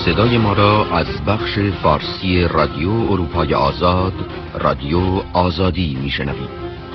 صدای ما را از بخش فارسی رادیو اروپای آزاد، رادیو آزادی میشنوید.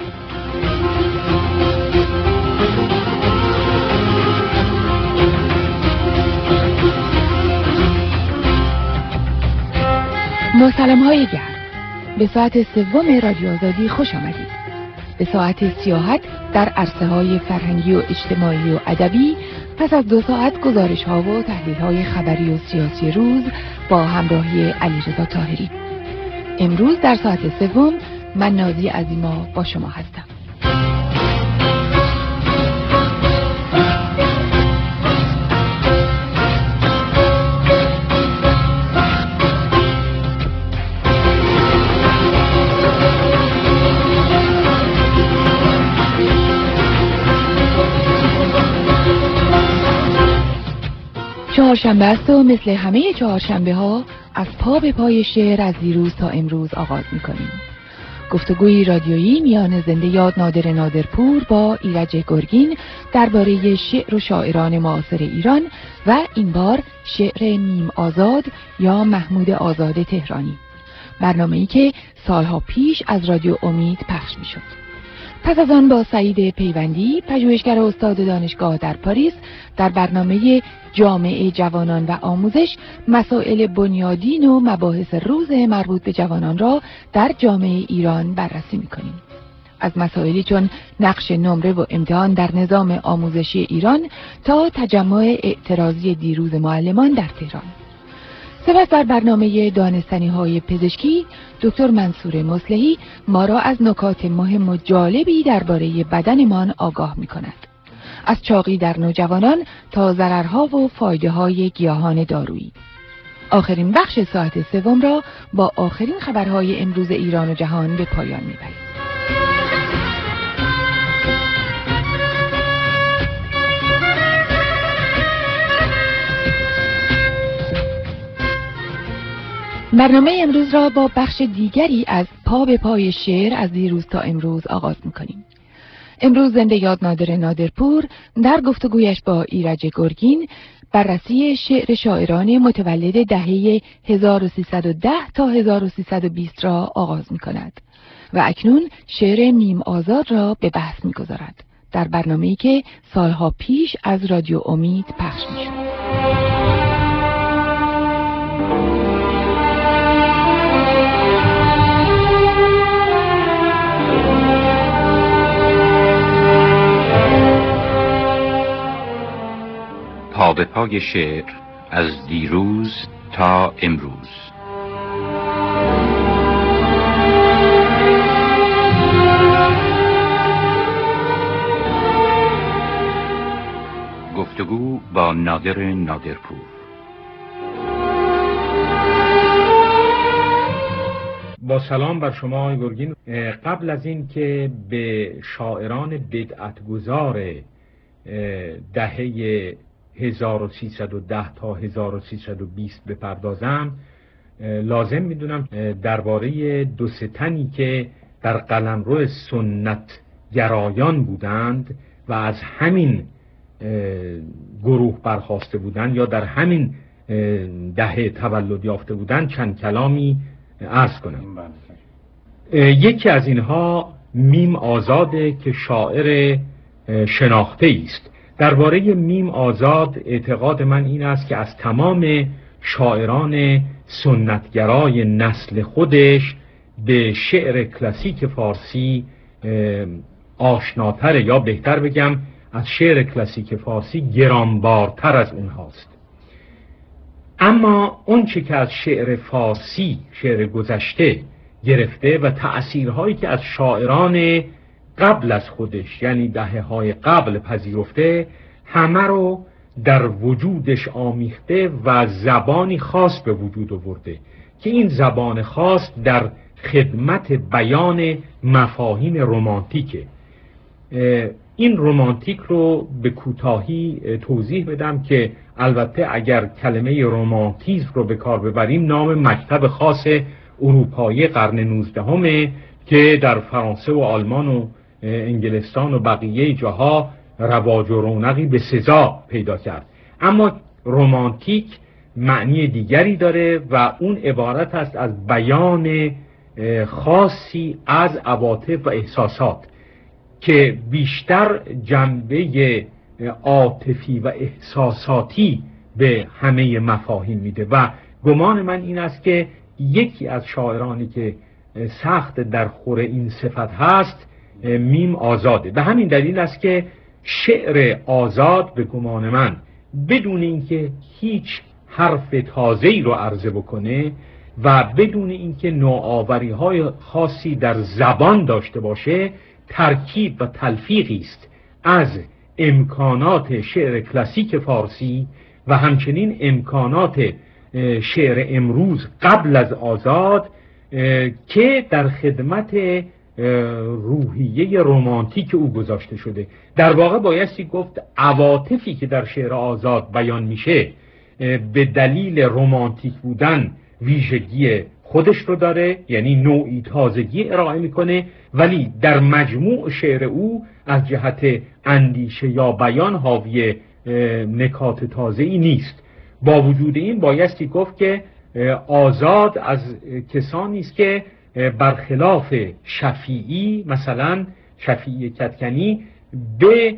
با سلام‌های گرم به ساعت سوم رادیو آزادی خوش آمدید. به ساعت سیاحت در عرصه‌های فرهنگی و اجتماعی و ادبی پس از 2 ساعت گزارش‌ها و تحلیل‌های خبری و سیاسی روز با همراهی علیرضا طاهری. امروز در ساعت سوم من نازی عظیما با شما هستم. چهارشنبه است و مثل همه چهارشنبه ها از پا به پای شعر از دیروز تا امروز آغاز می‌کنیم. گفتگوی رادیویی میان زنده یاد نادر نادرپور با ایرج گرگین درباره شعر و شاعران معاصر ایران و این بار شعر میم آزاد یا محمود آزاد تهرانی، برنامه‌ای که سالها پیش از رادیو امید پخش می‌شد. پس از آن با سعید پیوندی، پژوهشگر استاد دانشگاه در پاریس، در برنامه جامعه جوانان و آموزش مسائل بنیادین و مباحث روز مربوط به جوانان را در جامعه ایران بررسی می‌کنیم. از مسائلی چون نقش نمره و امتحان در نظام آموزشی ایران تا تجمع اعتراضی دیروز معلمان در تهران. سپس در برنامه دانستنی‌های پزشکی دکتر منصور مصلحی ما را از نکات مهم و جالبی درباره بدنمان آگاه می‌کند. از چاقی در نوجوانان تا ضررها و فایده‌های گیاهان دارویی. آخرین بخش ساعت سوم را با آخرین خبرهای امروز ایران و جهان به پایان می‌بریم. برنامه امروز را با بخش دیگری از پا به پای شعر از دیروز تا امروز آغاز می‌کنیم. امروز زنده یاد نادر نادرپور در گفتگویش با ایرج گرگین بررسی شعر شاعران متولد دهه 1310 تا 1320 را آغاز می‌کند و اکنون شعر میم آزاد را به بحث می‌گذارد در برنامه‌ای که سالها پیش از رادیو امید پخش می‌شد. پا به پای شعر از دیروز تا امروز. گفتگو با نادر نادرپور. با سلام بر شما آقای گرگین. قبل از این که به شاعران بدعتگذار دهه 1310 تا 1320 بپردازم، لازم میدونم درباره 2-3 تنی که در قلمرو سنت گرایان بودند و از همین گروه برخاسته بودند یا در همین دهه تولد یافته بودند چند کلامی عرض کنم. یکی از اینها میم آزاده که شاعر شناخته است. درباره میم آزاد اعتقاد من این است که از تمام شاعران سنتگرای نسل خودش به شعر کلاسیک فارسی آشناتره، یا بهتر بگم از شعر کلاسیک فارسی گرانبارتر از اونهاست. اما اون چه که از شعر فارسی، شعر گذشته گرفته و تأثیرهایی که از شاعران قبل از خودش یعنی دهه‌های قبل پذیرفته، همه رو در وجودش آمیخته و زبانی خاص به وجود آورده که این زبان خاص در خدمت بیان مفاهیم رمانتیکه. این رمانتیک رو به کوتاهی توضیح بدم که البته اگر کلمه رمانتیزم رو به کار ببریم، نام مکتب خاص اروپایی قرن 19 که در فرانسه و آلمان و انگلستان و بقیه جاها رواج و رونقی به سزا پیدا کرد. اما رمانتیک معنی دیگری داره و اون عبارت است از بیان خاصی از عواطف و احساسات که بیشتر جنبه عاطفی و احساساتی به همه مفاهیم میده و گمان من این است که یکی از شاعرانی که سخت در خور این صفت هست میم آزاده. به همین دلیل است که شعر آزاد به گمان من بدون اینکه هیچ حرف تازه‌ای رو عرضه بکنه و بدون اینکه نوآوری‌های خاصی در زبان داشته باشه، ترکیب و تلفیقی است از امکانات شعر کلاسیک فارسی و همچنین امکانات شعر امروز قبل از آزاد که در خدمت روحیه رمانتیک او گذاشته شده. در واقع بایستی گفت عواطفی که در شعر آزاد بیان میشه به دلیل رمانتیک بودن ویژگی خودش رو داره، یعنی نوعی تازگی ارائه میکنه، ولی در مجموع شعر او از جهت اندیشه یا بیان حاوی نکات تازه‌ای نیست. با وجود این بایستی گفت که آزاد از کسانی است که برخلاف شفیعی، مثلا شفیعی کدکنی، به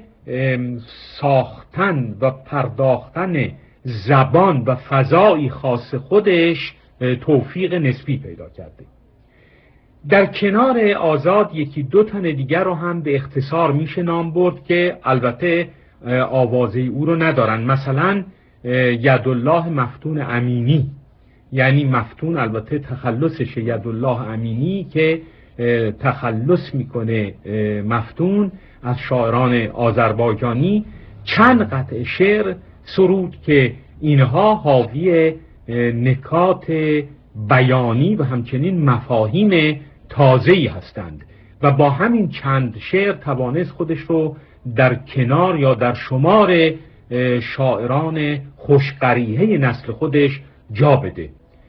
ساختن و پرداختن زبان و فضایی خاص خودش توفیق نسبی پیدا کرده. در کنار آزاد یکی دو تن دیگر رو هم به اختصار میشه نام برد که البته آوازه او رو ندارن. مثلا یدالله مفتون امینی، یعنی مفتون البته تخلصش یدالله امینی که تخلص میکنه مفتون از شاعران آذربایجانی، چند قطع شعر سرود که اینها حاوی نکات بیانی و همچنین مفاهیم تازه‌ای هستند و با همین چند شعر توانست خودش رو در کنار یا در شمار شاعران خوشقریحه نسل خودش جا بده.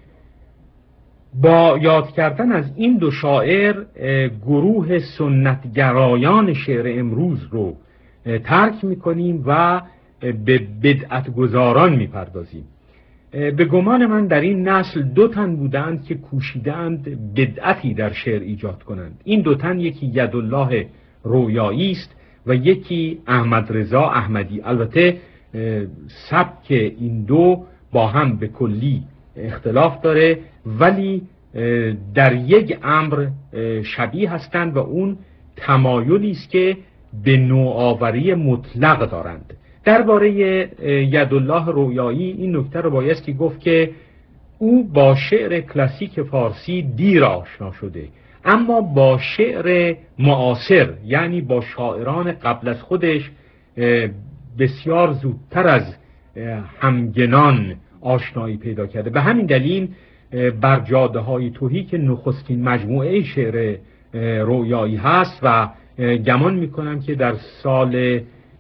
با یاد کردن از این دو شاعر گروه سنتگرایان شعر امروز رو ترک میکنیم و به بدعتگزاران میپردازیم. به گمان من در این نسل دو تن بودند که کوشیدند بدعتی در شعر ایجاد کنند. این دو تن یکی یدالله رویایی است و یکی احمد رضا احمدی. البته سبک این دو با هم به کلی اختلاف داره ولی در یک امر شبیه هستند و اون تمایلی است که به نوآوری مطلق دارند. درباره یدالله رویایی این نکته رو بایستی گفت که او با شعر کلاسیک فارسی دیر آشنا شده، اما با شعر معاصر یعنی با شاعران قبل از خودش بسیار زودتر از همگنان آشنایی پیدا کرده. به همین دلیل بر جاده های تهی که نخستین مجموعه شعر رویایی هست و گمان میکنم که در سال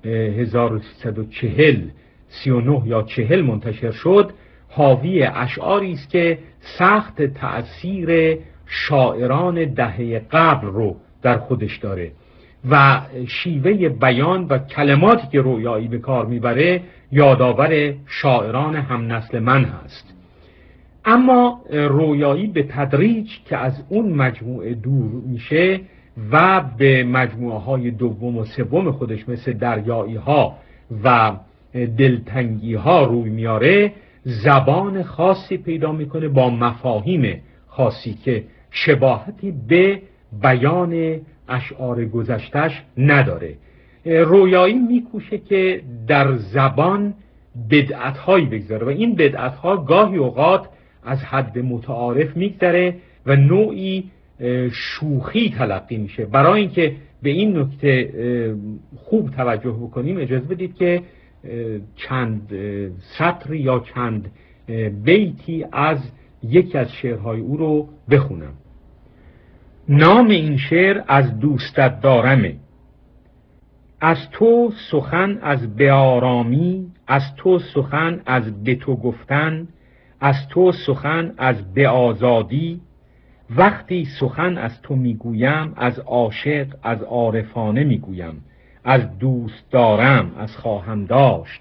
1340 39 یا 40 منتشر شد، حاوی اشعاری است که سخت تأثیر شاعران دهه قبل رو در خودش داره و شیوه بیان و کلماتی که رویایی به کار میبره یادآور شاعران هم نسل من هست. اما رویایی به تدریج که از اون مجموعه دور میشه و به مجموعه های دوم و سوم خودش مثل دریایی ها و دلتنگی ها روی میاره، زبان خاصی پیدا میکنه با مفاهیم خاصی که شباهتی به بیان اشعار گذشتش نداره. رویایی میکوشه که در زبان بدعت‌هایی بگذاره و این بدعت‌ها گاهی اوقات از حد متعارف میگذره و نوعی شوخی تلقی میشه. برای اینکه به این نکته خوب توجه بکنیم اجازه بدید که چند سطر یا چند بیتی از یکی از شعرهای او رو بخونم. نام این شعر از دوستت دارمه، از تو سخن از بیارامی، از تو سخن از به تو گفتن، از تو سخن از به آزادی. وقتی سخن از تو میگویم از عاشق از عارفانه میگویم، از دوست دارم از خواهم داشت،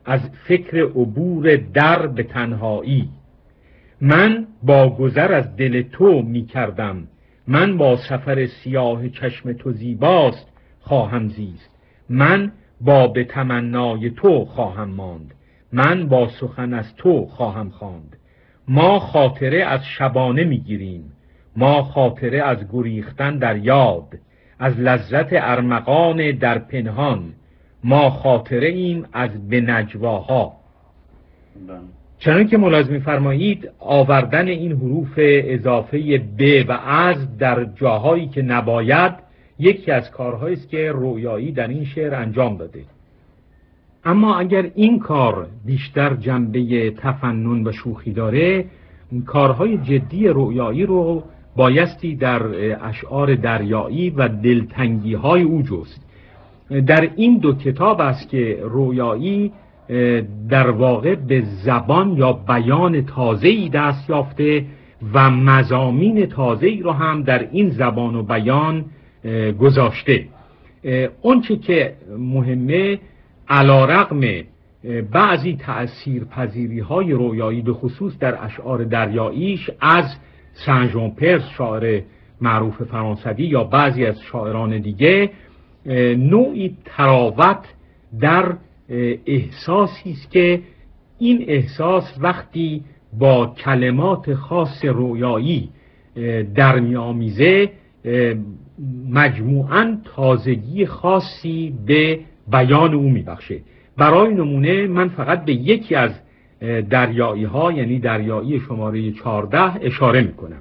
از فکر عبور در به تنهایی. من با گذر از دل تو می کردم، من با سفر سیاه چشم تو زیباست خواهم زیست. من با به تمنای تو خواهم ماند، من با سخن از تو خواهم خواند. ما خاطره از شبانه می گیریم، ما خاطره از گریختن در یاد، از لذت ارمغان در پنهان. ما خاطره ایم از به نجواها. چنان که ملاحظه می‌فرمایید آوردن این حروف اضافه ب و از در جاهایی که نباید یکی از کارهایی است که رویایی در این شعر انجام داده. اما اگر این کار بیشتر جنبه تفنن و شوخی داره، کارهای جدی رویایی رو بایستی در اشعار دریایی و دلتنگی های او جست. در این دو کتاب است که رویایی در واقع به زبان یا بیان تازه‌ای دست یافته و مضامین تازه‌ای رو هم در این زبان و بیان گذاشته. اونچه که مهمه علی‌رغم بعضی تأثیرپذیری‌های رویایی به خصوص در اشعار دریاییش از سن ژان پرس شاعر معروف فرانسوی یا بعضی از شاعران دیگه، نوعی تراوت در احساسی است که این احساس وقتی با کلمات خاص رویایی در می‌آمیزه مجموعاً تازگی خاصی به بیان او می‌بخشه. برای نمونه من فقط به یکی از دریایی ها یعنی دریایی شماره 14 اشاره می‌کنم.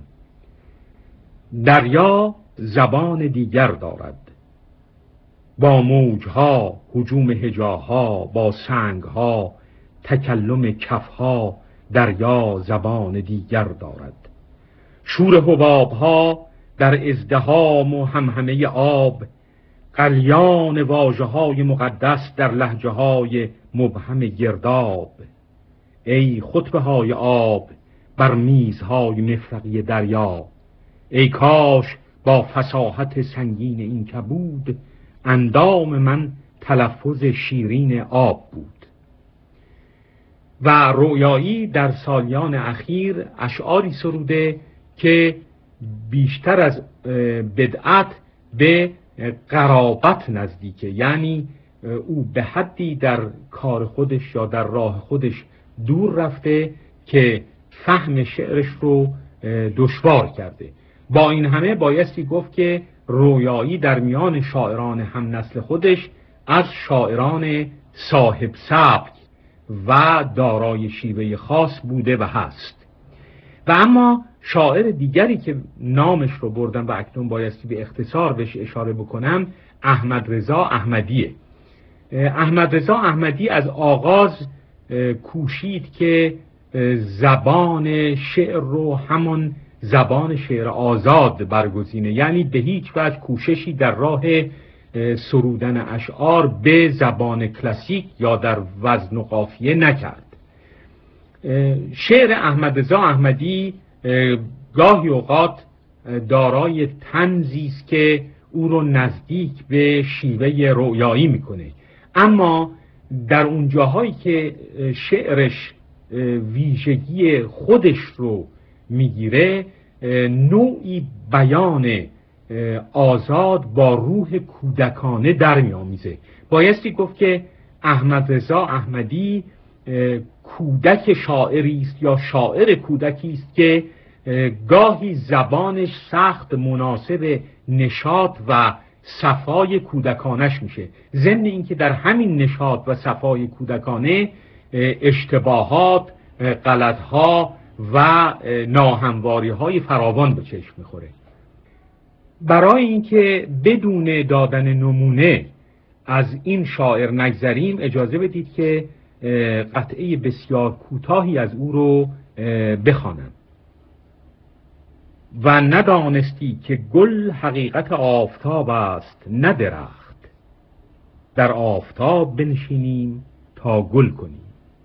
دریا زبان دیگر دارد، با موجها هجوم هجاها، با سنگها تکلم کفها. دریا زبان دیگر دارد، شور حبابها در ازدحام و همهمه آب. قلیان واژه‌های مقدس در لهجه‌های مبهم گرداب. ای خطبه‌های آب بر میزهای مفرقی دریا. ای کاش با فصاحت سنگین این کبود، اندام من تلفظ شیرین آب بود. و رویایی در سالیان اخیر اشعاری سروده که بیشتر از بدعت به قرابت نزدیکه، یعنی او به حدی در کار خودش یا در راه خودش دور رفته که فهم شعرش رو دشوار کرده. با این همه بایستی گفت که رویایی در میان شاعران هم نسل خودش از شاعران صاحب سبک و دارای شیوه خاص بوده و هست. و اما شاعر دیگری که نامش رو بردم و اکنون بایستی به اختصار بهش اشاره بکنم، احمد رضا احمدیه. احمد رضا احمدی از آغاز کوشید که زبان شعر رو همون زبان شعر آزاد برگزینه، یعنی به هیچ وجه کوششی در راه سرودن اشعار به زبان کلاسیک یا در وزن و قافیه نکرد. شعر احمد رضا احمدی گاهی اوقات دارای طنزی است که او رو نزدیک به شیوه رویایی میکنه، اما در اون جاهایی که شعرش ویژگی خودش رو میگیره، نوعی بیان آزاد با روح کودکانه در میآمیزه. بایستی گفت که احمد رضا احمدی کودک شاعری است یا شاعر کودکی است که گاهی زبانش سخت مناسب نشاط و صفای کودکانش میشه، ضمن اینکه در همین نشاط و صفای کودکانه اشتباهات، غلطها و ناهمواری‌های فراوان به چشم میخوره. برای اینکه بدون دادن نمونه از این شاعر نگذریم، اجازه بدید که قطعه بسیار کوتاهی از او رو بخوانم. و ندانستی که گل حقیقت آفتاب است نه درخت، در آفتاب بنشینیم تا گل کنیم.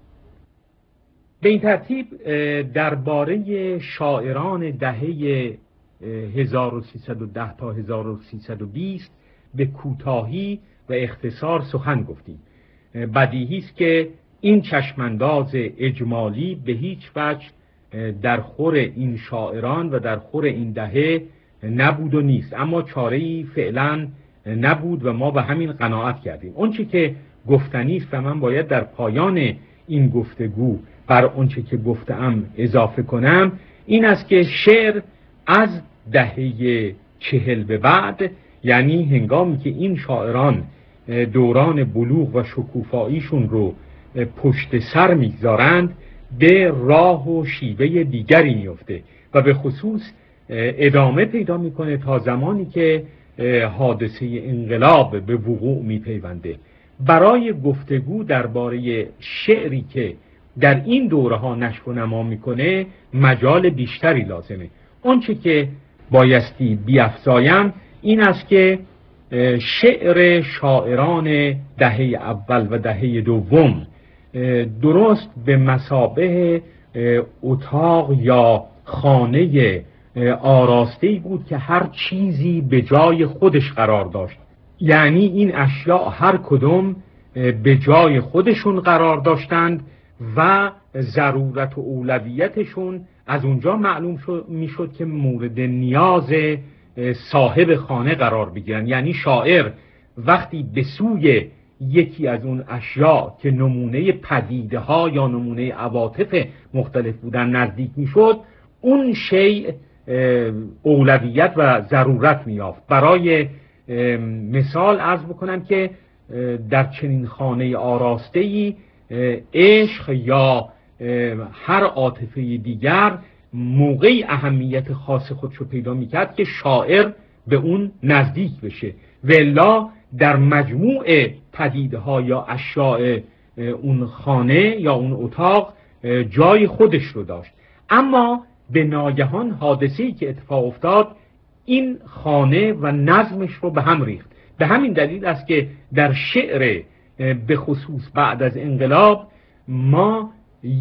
به این ترتیب درباره شاعران دهه 1310 تا 1320 به کوتاهی و اختصار سخن گفتیم. بدیهی است که این چشمانداز اجمالی به هیچ وجه در خور این شاعران و در خور این دهه نبود و نیست، اما چاره‌ای فعلا نبود و ما به همین قناعت کردیم. اونچه که گفتنی است و من باید در پایان این گفتگو بر اونچه که گفتم اضافه کنم این است که شعر از دهه 40 به بعد، یعنی هنگامی که این شاعران دوران بلوغ و شکوفاییشون رو پشت سر میگذارند، به راه و شیوه دیگری میفته و به خصوص ادامه پیدا میکنه تا زمانی که حادثه انقلاب به وقوع میپیونده. برای گفتگو درباره شعری که در این دوره ها نشو و نما میکنه مجال بیشتری لازمه. آنچه که بایستی بیفزایم این است که شعر شاعران دهه اول و دهه دوم درست به مثابه اتاق یا خانه آراسته‌ای بود که هر چیزی به جای خودش قرار داشت، یعنی این اشیاء هر کدوم به جای خودشون قرار داشتند و ضرورت و اولویتشون از اونجا معلوم میشد که مورد نیاز صاحب خانه قرار بگیرن. یعنی شاعر وقتی به سوی یکی از اون اشیاء که نمونه پدیده ها یا نمونه عواطف مختلف بودن نزدیک میشد، اون شیء اولویت و ضرورت میافت. برای مثال عرض بکنم که در چنین خانه آراسته‌ای عشق یا هر عاطفه دیگر موقعی اهمیت خاص خودشو پیدا میکرد که شاعر به اون نزدیک بشه، والا در مجموع پدیده ها یا اشیاء اون خانه یا اون اتاق جای خودش رو داشت. اما به ناگهان حادثه‌ای که اتفاق افتاد این خانه و نظمش رو به هم ریخت. به همین دلیل است که در شعر به خصوص بعد از انقلاب ما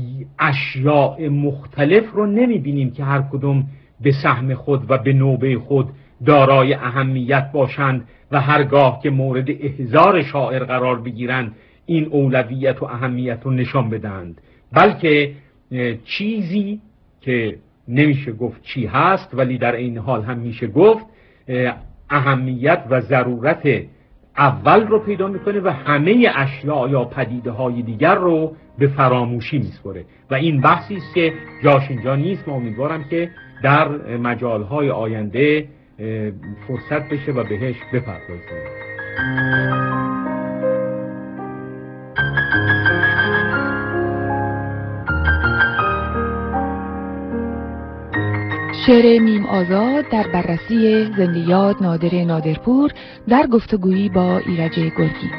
اشیاء مختلف رو نمی‌بینیم که هر کدوم به سهم خود و به نوبه خود دارای اهمیت باشند و هرگاه که مورد احضار شاعر قرار بگیرند این اولویت و اهمیت رو نشان بدهند، بلکه چیزی که نمیشه گفت چی هست ولی در این حال هم میشه گفت اهمیت و ضرورت اول رو پیدا میکنه و همه اشیاء یا پدیده های دیگر رو به فراموشی میسپره و این بحثی است که جاش اینجا نیست. من امیدوارم که در مجالهای آینده فرصت بشه و بهش بپردازیم. شعر میم آزاد در بررسی زنده یاد نادر نادرپور در گفتگویی با ایرج گرگی.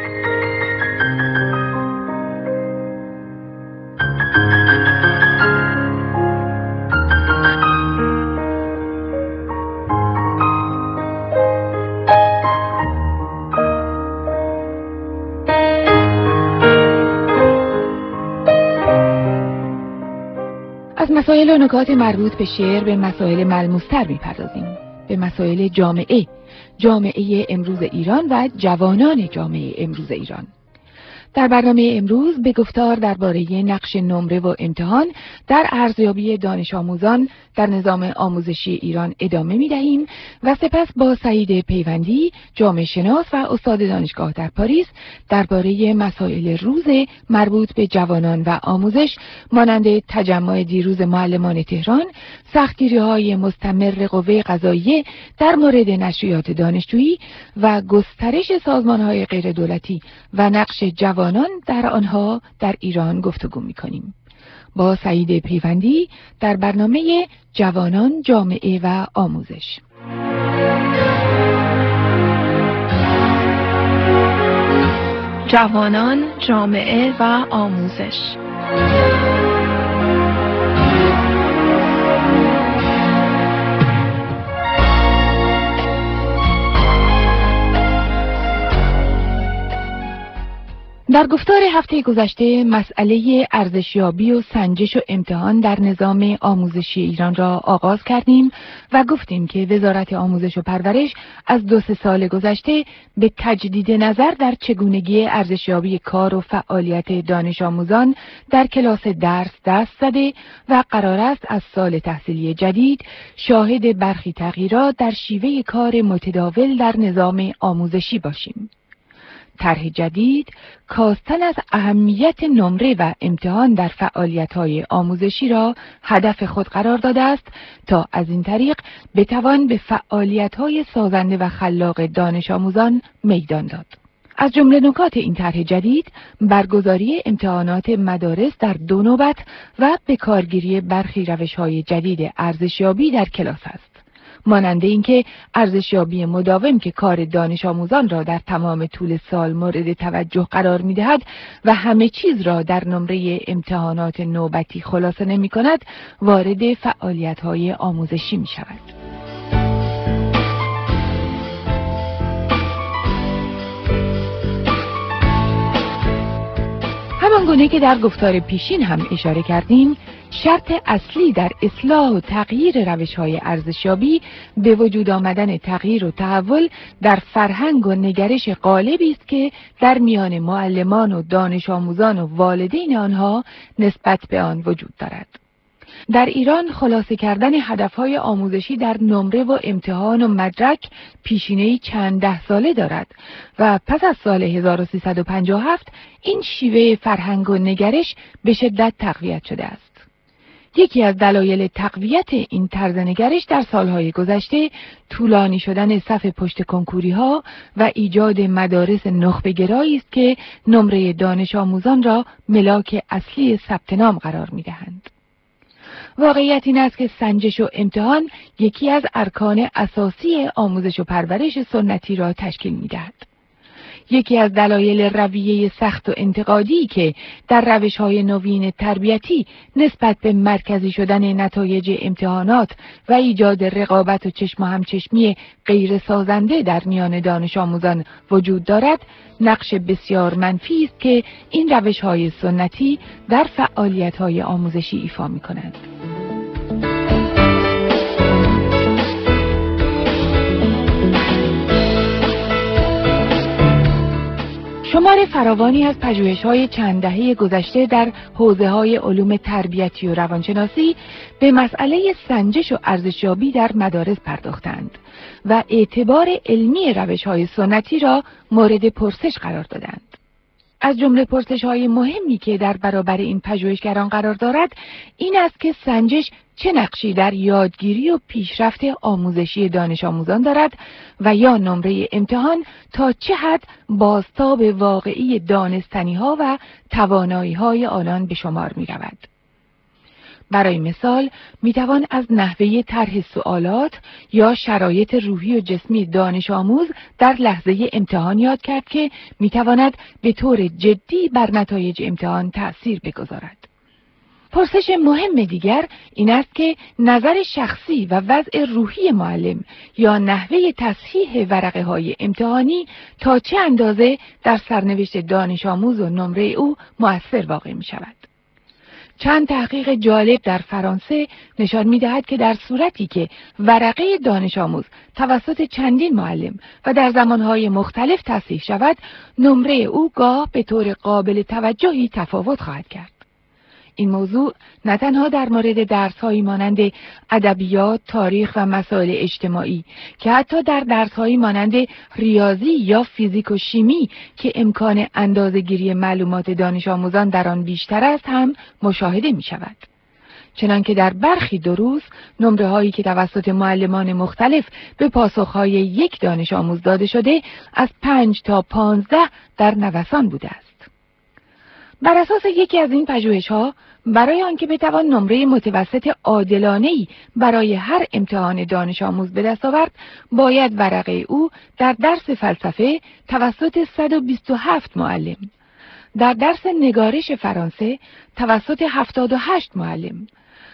از مسائل و نکات مربوط به شعر به مسائل ملموس‌تر می‌پردازیم، به مسائل جامعه امروز ایران و جوانان جامعه امروز ایران. در برنامه امروز به گفتار درباره نقش نمره و امتحان در ارزیابی دانش آموزان در نظام آموزشی ایران ادامه می‌دهیم و سپس با سعید پیوندی، جامعه شناس و استاد دانشگاه در پاریس درباره مسائل روز مربوط به جوانان و آموزش مانند تجمع دیروز معلمان تهران، سختگیری‌های مستمر قوه قضاییه در مورد نشریات دانشجویی و گسترش سازمان‌های غیردولتی و نقش جوانان در آنها در ایران گفتگو می‌کنیم. با سعید پیوندی در برنامه جوانان، جامعه و آموزش. جوانان، جامعه و آموزش. در گفتار هفته گذشته مسئله ارزشیابی و سنجش و امتحان در نظام آموزشی ایران را آغاز کردیم و گفتیم که وزارت آموزش و پرورش از 2-3 سال گذشته به تجدید نظر در چگونگی ارزشیابی کار و فعالیت دانش آموزان در کلاس درس دست زده و قرار است از سال تحصیلی جدید شاهد برخی تغییرات در شیوه کار متداول در نظام آموزشی باشیم. طرح جدید کاستن از اهمیت نمره و امتحان در فعالیت‌های آموزشی را هدف خود قرار داده است تا از این طریق بتوان به فعالیت‌های سازنده و خلاق دانش آموزان میدان داد. از جمله نکات این طرح جدید برگزاری امتحانات مدارس در 2 نوبت و به کارگیری برخی روش‌های جدید ارزشیابی در کلاس است. مانند اینکه ارزشیابی مداوم که کار دانش آموزان را در تمام طول سال مورد توجه قرار می‌دهد و همه چیز را در نمره امتحانات نوبتی خلاصه نمی‌کند، وارد فعالیت‌های آموزشی می‌شود. همانگونه که در گفتار پیشین هم اشاره کردیم، شرط اصلی در اصلاح و تغییر روش‌های ارزشیابی به وجود آمدن تغییر و تحول در فرهنگ و نگرش غالبی است که در میان معلمان و دانش آموزان و والدین آنها نسبت به آن وجود دارد. در ایران خلاصه کردن هدف‌های آموزشی در نمره و امتحان و مدرک پیشینه‌ای چند 10 ساله دارد و پس از سال 1357 این شیوه فرهنگ و نگرش به شدت تقویت شده است. یکی از دلایل تقویت این طرز نگرش در سالهای گذشته طولانی شدن صف پشت کنکوری‌ها و ایجاد مدارس نخبه‌گرایی است که نمره دانش آموزان را ملاک اصلی ثبت نام قرار می‌دهند. واقعیت این است که سنجش و امتحان یکی از ارکان اساسی آموزش و پرورش سنتی را تشکیل می‌دهد. یکی از دلایل رویه سخت و انتقادی که در روش‌های نوین تربیتی نسبت به مرکزی شدن نتایج امتحانات و ایجاد رقابت و چشم و همچشمی غیر سازنده در میان دانش آموزان وجود دارد، نقش بسیار منفی است که این روش‌های سنتی در فعالیت‌های آموزشی ایفا می‌کنند. شمار فراوانی از پژوهش‌های چند دهه گذشته در حوزه‌های علوم تربیتی و روانشناسی به مسئله سنجش و ارزشیابی در مدارس پرداختند و اعتبار علمی روش‌های سنتی را مورد پرسش قرار دادند. از جمله پرسش‌های مهمی که در برابر این پژوهشگران قرار دارد این است که سنجش چه نقشی در یادگیری و پیشرفت آموزشی دانش آموزان دارد و یا نمره امتحان تا چه حد بازتاب واقعی دانستنی‌ها و توانایی‌های آنان به شمار می‌رود. برای مثال میتوان از نحوه طرح سوالات یا شرایط روحی و جسمی دانش آموز در لحظه امتحان یاد کرد که میتواند به طور جدی بر نتایج امتحان تأثیر بگذارد. پرسش مهم دیگر این است که نظر شخصی و وضع روحی معلم یا نحوه تصحیح ورقه‌های امتحانی تا چه اندازه در سرنوشت دانش آموز و نمره او مؤثر واقع می شود. چند تحقیق جالب در فرانسه نشان می‌دهد که در صورتی که ورقه دانش آموز توسط چندین معلم و در زمانهای مختلف تصحیح شود، نمره او گاه به طور قابل توجهی تفاوت خواهد کرد. این موضوع نه تنها در مورد درس‌هایی مانند ادبیات، تاریخ و مسائل اجتماعی که حتی در درس‌هایی مانند ریاضی یا فیزیک و شیمی که امکان اندازه‌گیری معلومات دانش آموزان در آن بیشتر است هم مشاهده می‌شود. چنانکه در برخی دروس نمره‌هایی که توسط معلمان مختلف به پاسخ‌های یک دانش آموز داده شده از 5 تا 15 در نوسان بوده است. بر اساس یکی از این پژوهش‌ها برای آنکه بتوان نمره متوسط عادلانه‌ای برای هر امتحان دانش آموز به دست آورد، باید ورقه او در درس فلسفه توسط 127 معلم، در درس نگارش فرانسه توسط 78 معلم،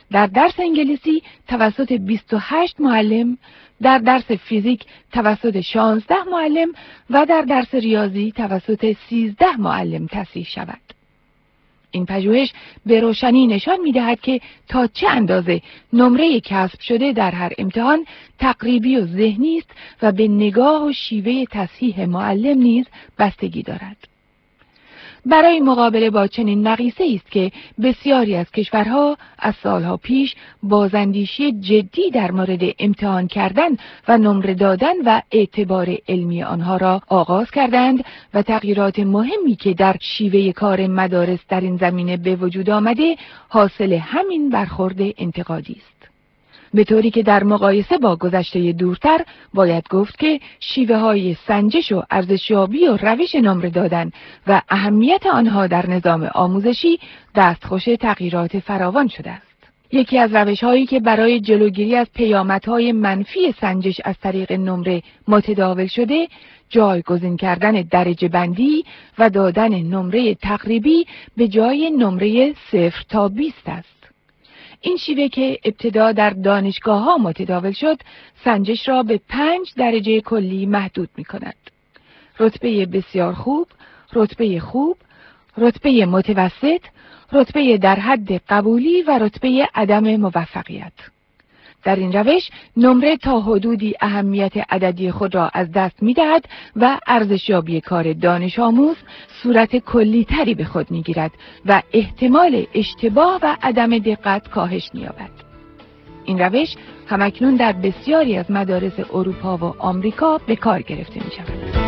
در درس انگلیسی توسط 28 معلم، در درس فیزیک توسط 16 معلم و در درس ریاضی توسط 13 معلم تصحیح شود. این پژوهش به روشنی نشان می‌دهد که تا چه اندازه نمره کسب شده در هر امتحان تقریبی و ذهنی است و به نگاه و شیوه تصحیح معلم نیز بستگی دارد. برای مقابله با چنین نقیصه است که بسیاری از کشورها از سالها پیش بازاندیشی جدی در مورد امتحان کردن و نمره دادن و اعتبار علمی آنها را آغاز کردند و تغییرات مهمی که در شیوه کار مدارس در این زمینه به وجود آمده حاصل همین برخورد انتقادی است. به طوری که در مقایسه با گذشته دورتر باید گفت که شیوه های سنجش و ارزشیابی و روش نمره دادن و اهمیت آنها در نظام آموزشی دستخوش تغییرات فراوان شده است. یکی از روش‌هایی که برای جلوگیری از پیامدهای منفی سنجش از طریق نمره متداول شده، جایگزین کردن درجه بندی و دادن نمره تقریبی به جای نمره 0 تا 20 است. این شیوه که ابتدا در دانشگاه‌ها متداول شد، سنجش را به 5 درجه کلی محدود می‌کند. رتبه بسیار خوب، رتبه خوب، رتبه متوسط، رتبه در حد قبولی و رتبه عدم موفقیت. در این روش نمره تا حدودی اهمیت عددی خود را از دست می‌دهد و ارزشیابی کار دانش آموز صورت کلی تری به خود می‌گیرد و احتمال اشتباه و عدم دقت کاهش می‌یابد. این روش همکنون در بسیاری از مدارس اروپا و آمریکا به کار گرفته می‌شود.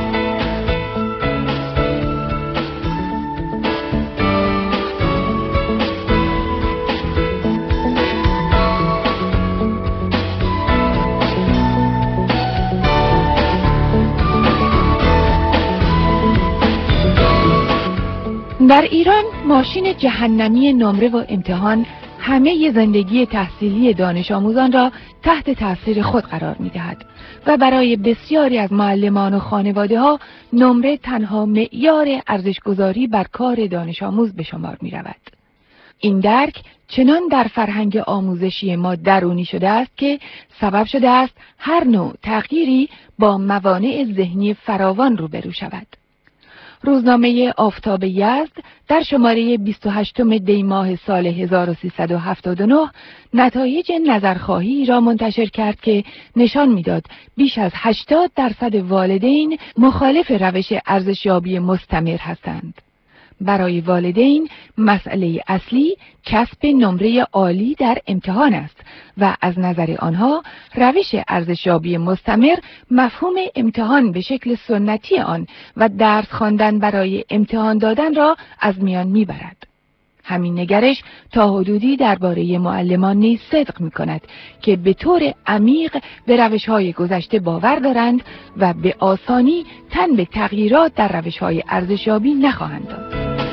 در ایران ماشین جهنمی نمره و امتحان همه زندگی تحصیلی دانش آموزان را تحت تاثیر خود قرار می دهد و برای بسیاری از معلمان و خانواده ها نمره تنها معیار ارزشگذاری بر کار دانش آموز به شمار می رود. این درک چنان در فرهنگ آموزشی ما درونی شده است که سبب شده است هر نوع تغییری با موانع ذهنی فراوان روبرو شود. روزنامه آفتاب یزد در شماره 28 دی ماه سال 1379 نتایج نظرخواهی را منتشر کرد که نشان می‌داد بیش از 80% والدین مخالف روش ارزشیابی مستمر هستند. برای والدین مسئله اصلی کسب نمره عالی در امتحان است و از نظر آنها روش ارزشیابی مستمر مفهوم امتحان به شکل سنتی آن و درس خواندن برای امتحان دادن را از میان میبرد. همین نگرش تا حدودی درباره معلمان نیز صدق می‌کند که به طور عمیق به روش‌های گذشته باور دارند و به آسانی تن به تغییرات در روش‌های ارزشیابی نخواهند داد.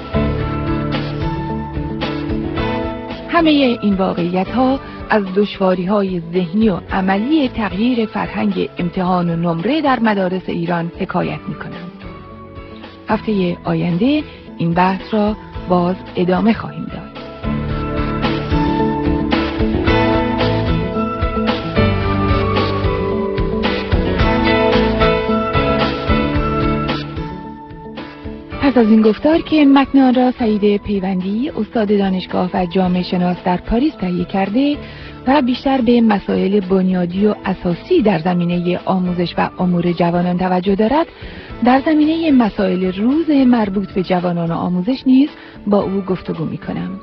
همه این واقعیت‌ها از دشواری‌های ذهنی و عملی تغییر فرهنگ امتحان و نمره در مدارس ایران حکایت می‌کنند. هفته آینده این بحث را باز ادامه خواهیم داد. پس از این گفتار که متن آن را سعید پیوندی استاد دانشگاه و جامعه شناس در پاریس تهیه کرده و بیشتر به مسائل بنیادی و اساسی در زمینه آموزش و امور جوانان توجه دارد، در زمینه مسائل روز مربوط به جوانان و آموزش نیز با او گفتگو می‌کنم.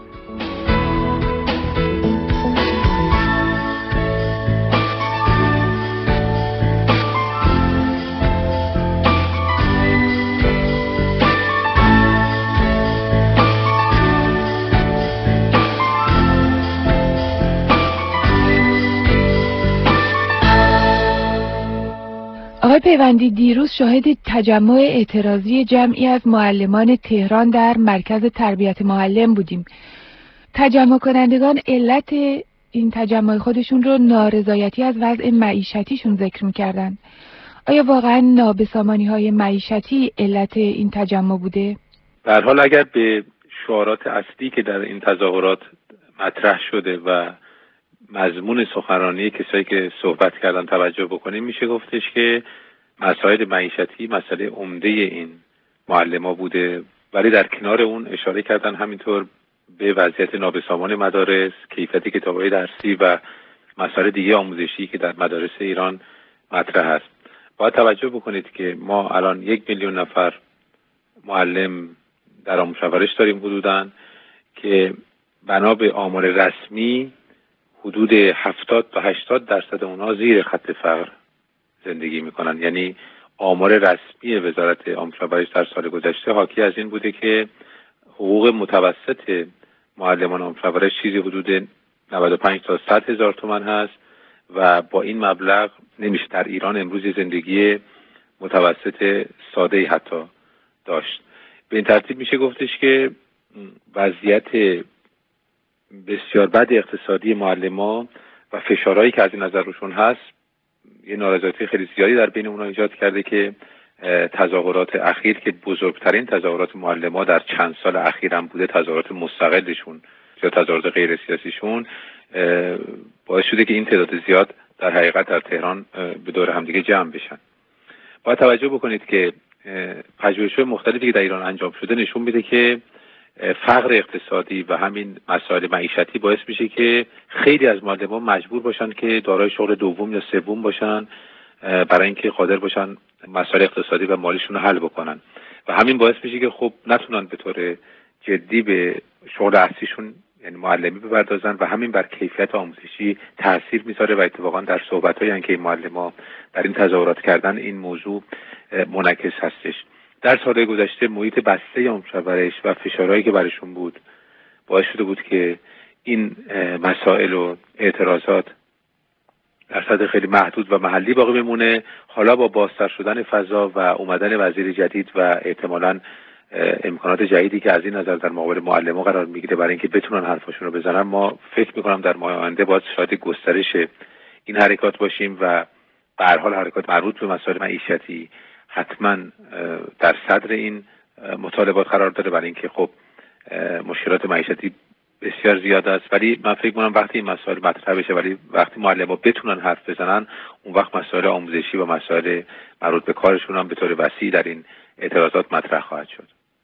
آقای پیوندی، دیروز شاهد تجمع اعتراضی جمعی از معلمان تهران در مرکز تربیت معلم بودیم. تجمع کنندگان علت این تجمع خودشون رو نارضایتی از وضع معیشتیشون ذکر می‌کردن. آیا واقعا نابسامانی‌های معیشتی علت این تجمع بوده؟ به هر حال اگر به شعارات اصلی که در این تظاهرات مطرح شده و مضمون سخنرانی کسایی که صحبت کردن توجه بکنیم میشه گفتش که مسائل معیشتی مسئله عمده این معلما بوده، ولی در کنار اون اشاره کردن همینطور به وضعیت نابسامان مدارس، کیفیت کتاب‌های درسی و مسائل دیگه آموزشی که در مدارس ایران مطرح است. باید توجه بکنید که ما الان 1 میلیون نفر معلم در آموزش و پرورش داریم حدوداً که بنا به آمار رسمی حدود 70 تا 80% اونها زیر خط فقر زندگی میکنن. یعنی آمار رسمی وزارت آموزش و پرورش در سال گذشته حاکی از این بوده که حقوق متوسط معلمان آموزش و پرورش چیزی حدود 95 تا 100 هزار تومان هست و با این مبلغ نمیشه در ایران امروز زندگی متوسط ساده‌ای حتی داشت. به این ترتیب میشه گفتش که وضعیت بسیار بد اقتصادی معلمان و فشارهایی که از این نظر روشون هست یه نارضایتی خیلی زیادی در بین اونها ایجاد کرده که تظاهرات اخیر که بزرگترین تظاهرات معلمان در چند سال اخیر هم بوده، تظاهرات مستقلشون یا تظاهرات غیر سیاسیشون، باعث شده که این تعداد زیاد در حقیقت در تهران به دور همدیگه جمع بشن. باید توجه بکنید که پژوهش‌های مختلفی که در ایران انجام شده نشون میده که فقر اقتصادی و همین مسائل معیشتی باعث میشه که خیلی از معلمان مجبور باشن که دارای شغل دوم یا سوم باشن برای اینکه قادر باشن مسائل اقتصادی و مالیشون رو حل بکنن و همین باعث میشه که خب نتونن به طور جدی به شغل اصلیشون یعنی معلمی بپردازن و همین بر کیفیت آموزشی تاثیر میذاره و اتفاقا در صحبت‌های که معلمان در این تظاهرات کردن این موضوع منعکس هستش. در سالهای گذشته محیط بسته آموزش و پرورش و فشارهایی که برشون بود باعث شده بود که این مسائل و اعتراضات در سطح خیلی محدود و محلی باقی بمونه. حالا با بازتر شدن فضا و اومدن وزیر جدید و احتمالاً امکانات جدیدی که از این نظر در مقابل معلمان قرار میگیره برای اینکه بتونن حرفاشون رو بزنن، ما فکر میکنم در ماه آینده باید شاهد گسترش این حرکات باشیم و به هر حال حرکات مربوط به مسائل معیشتی حتما در صدر این مطالبات قرار داره برای اینکه خب مشکلات معیشتی بسیار زیاد است. ولی من فکر می‌کنم وقتی این مسائل مطرح بشه ولی وقتی معلم‌ها بتونن حرف بزنن اون وقت مسائل آموزشی و مسائل مربوط به کارشون هم به طور وسیع در این اعتراضات مطرح خواهد شد.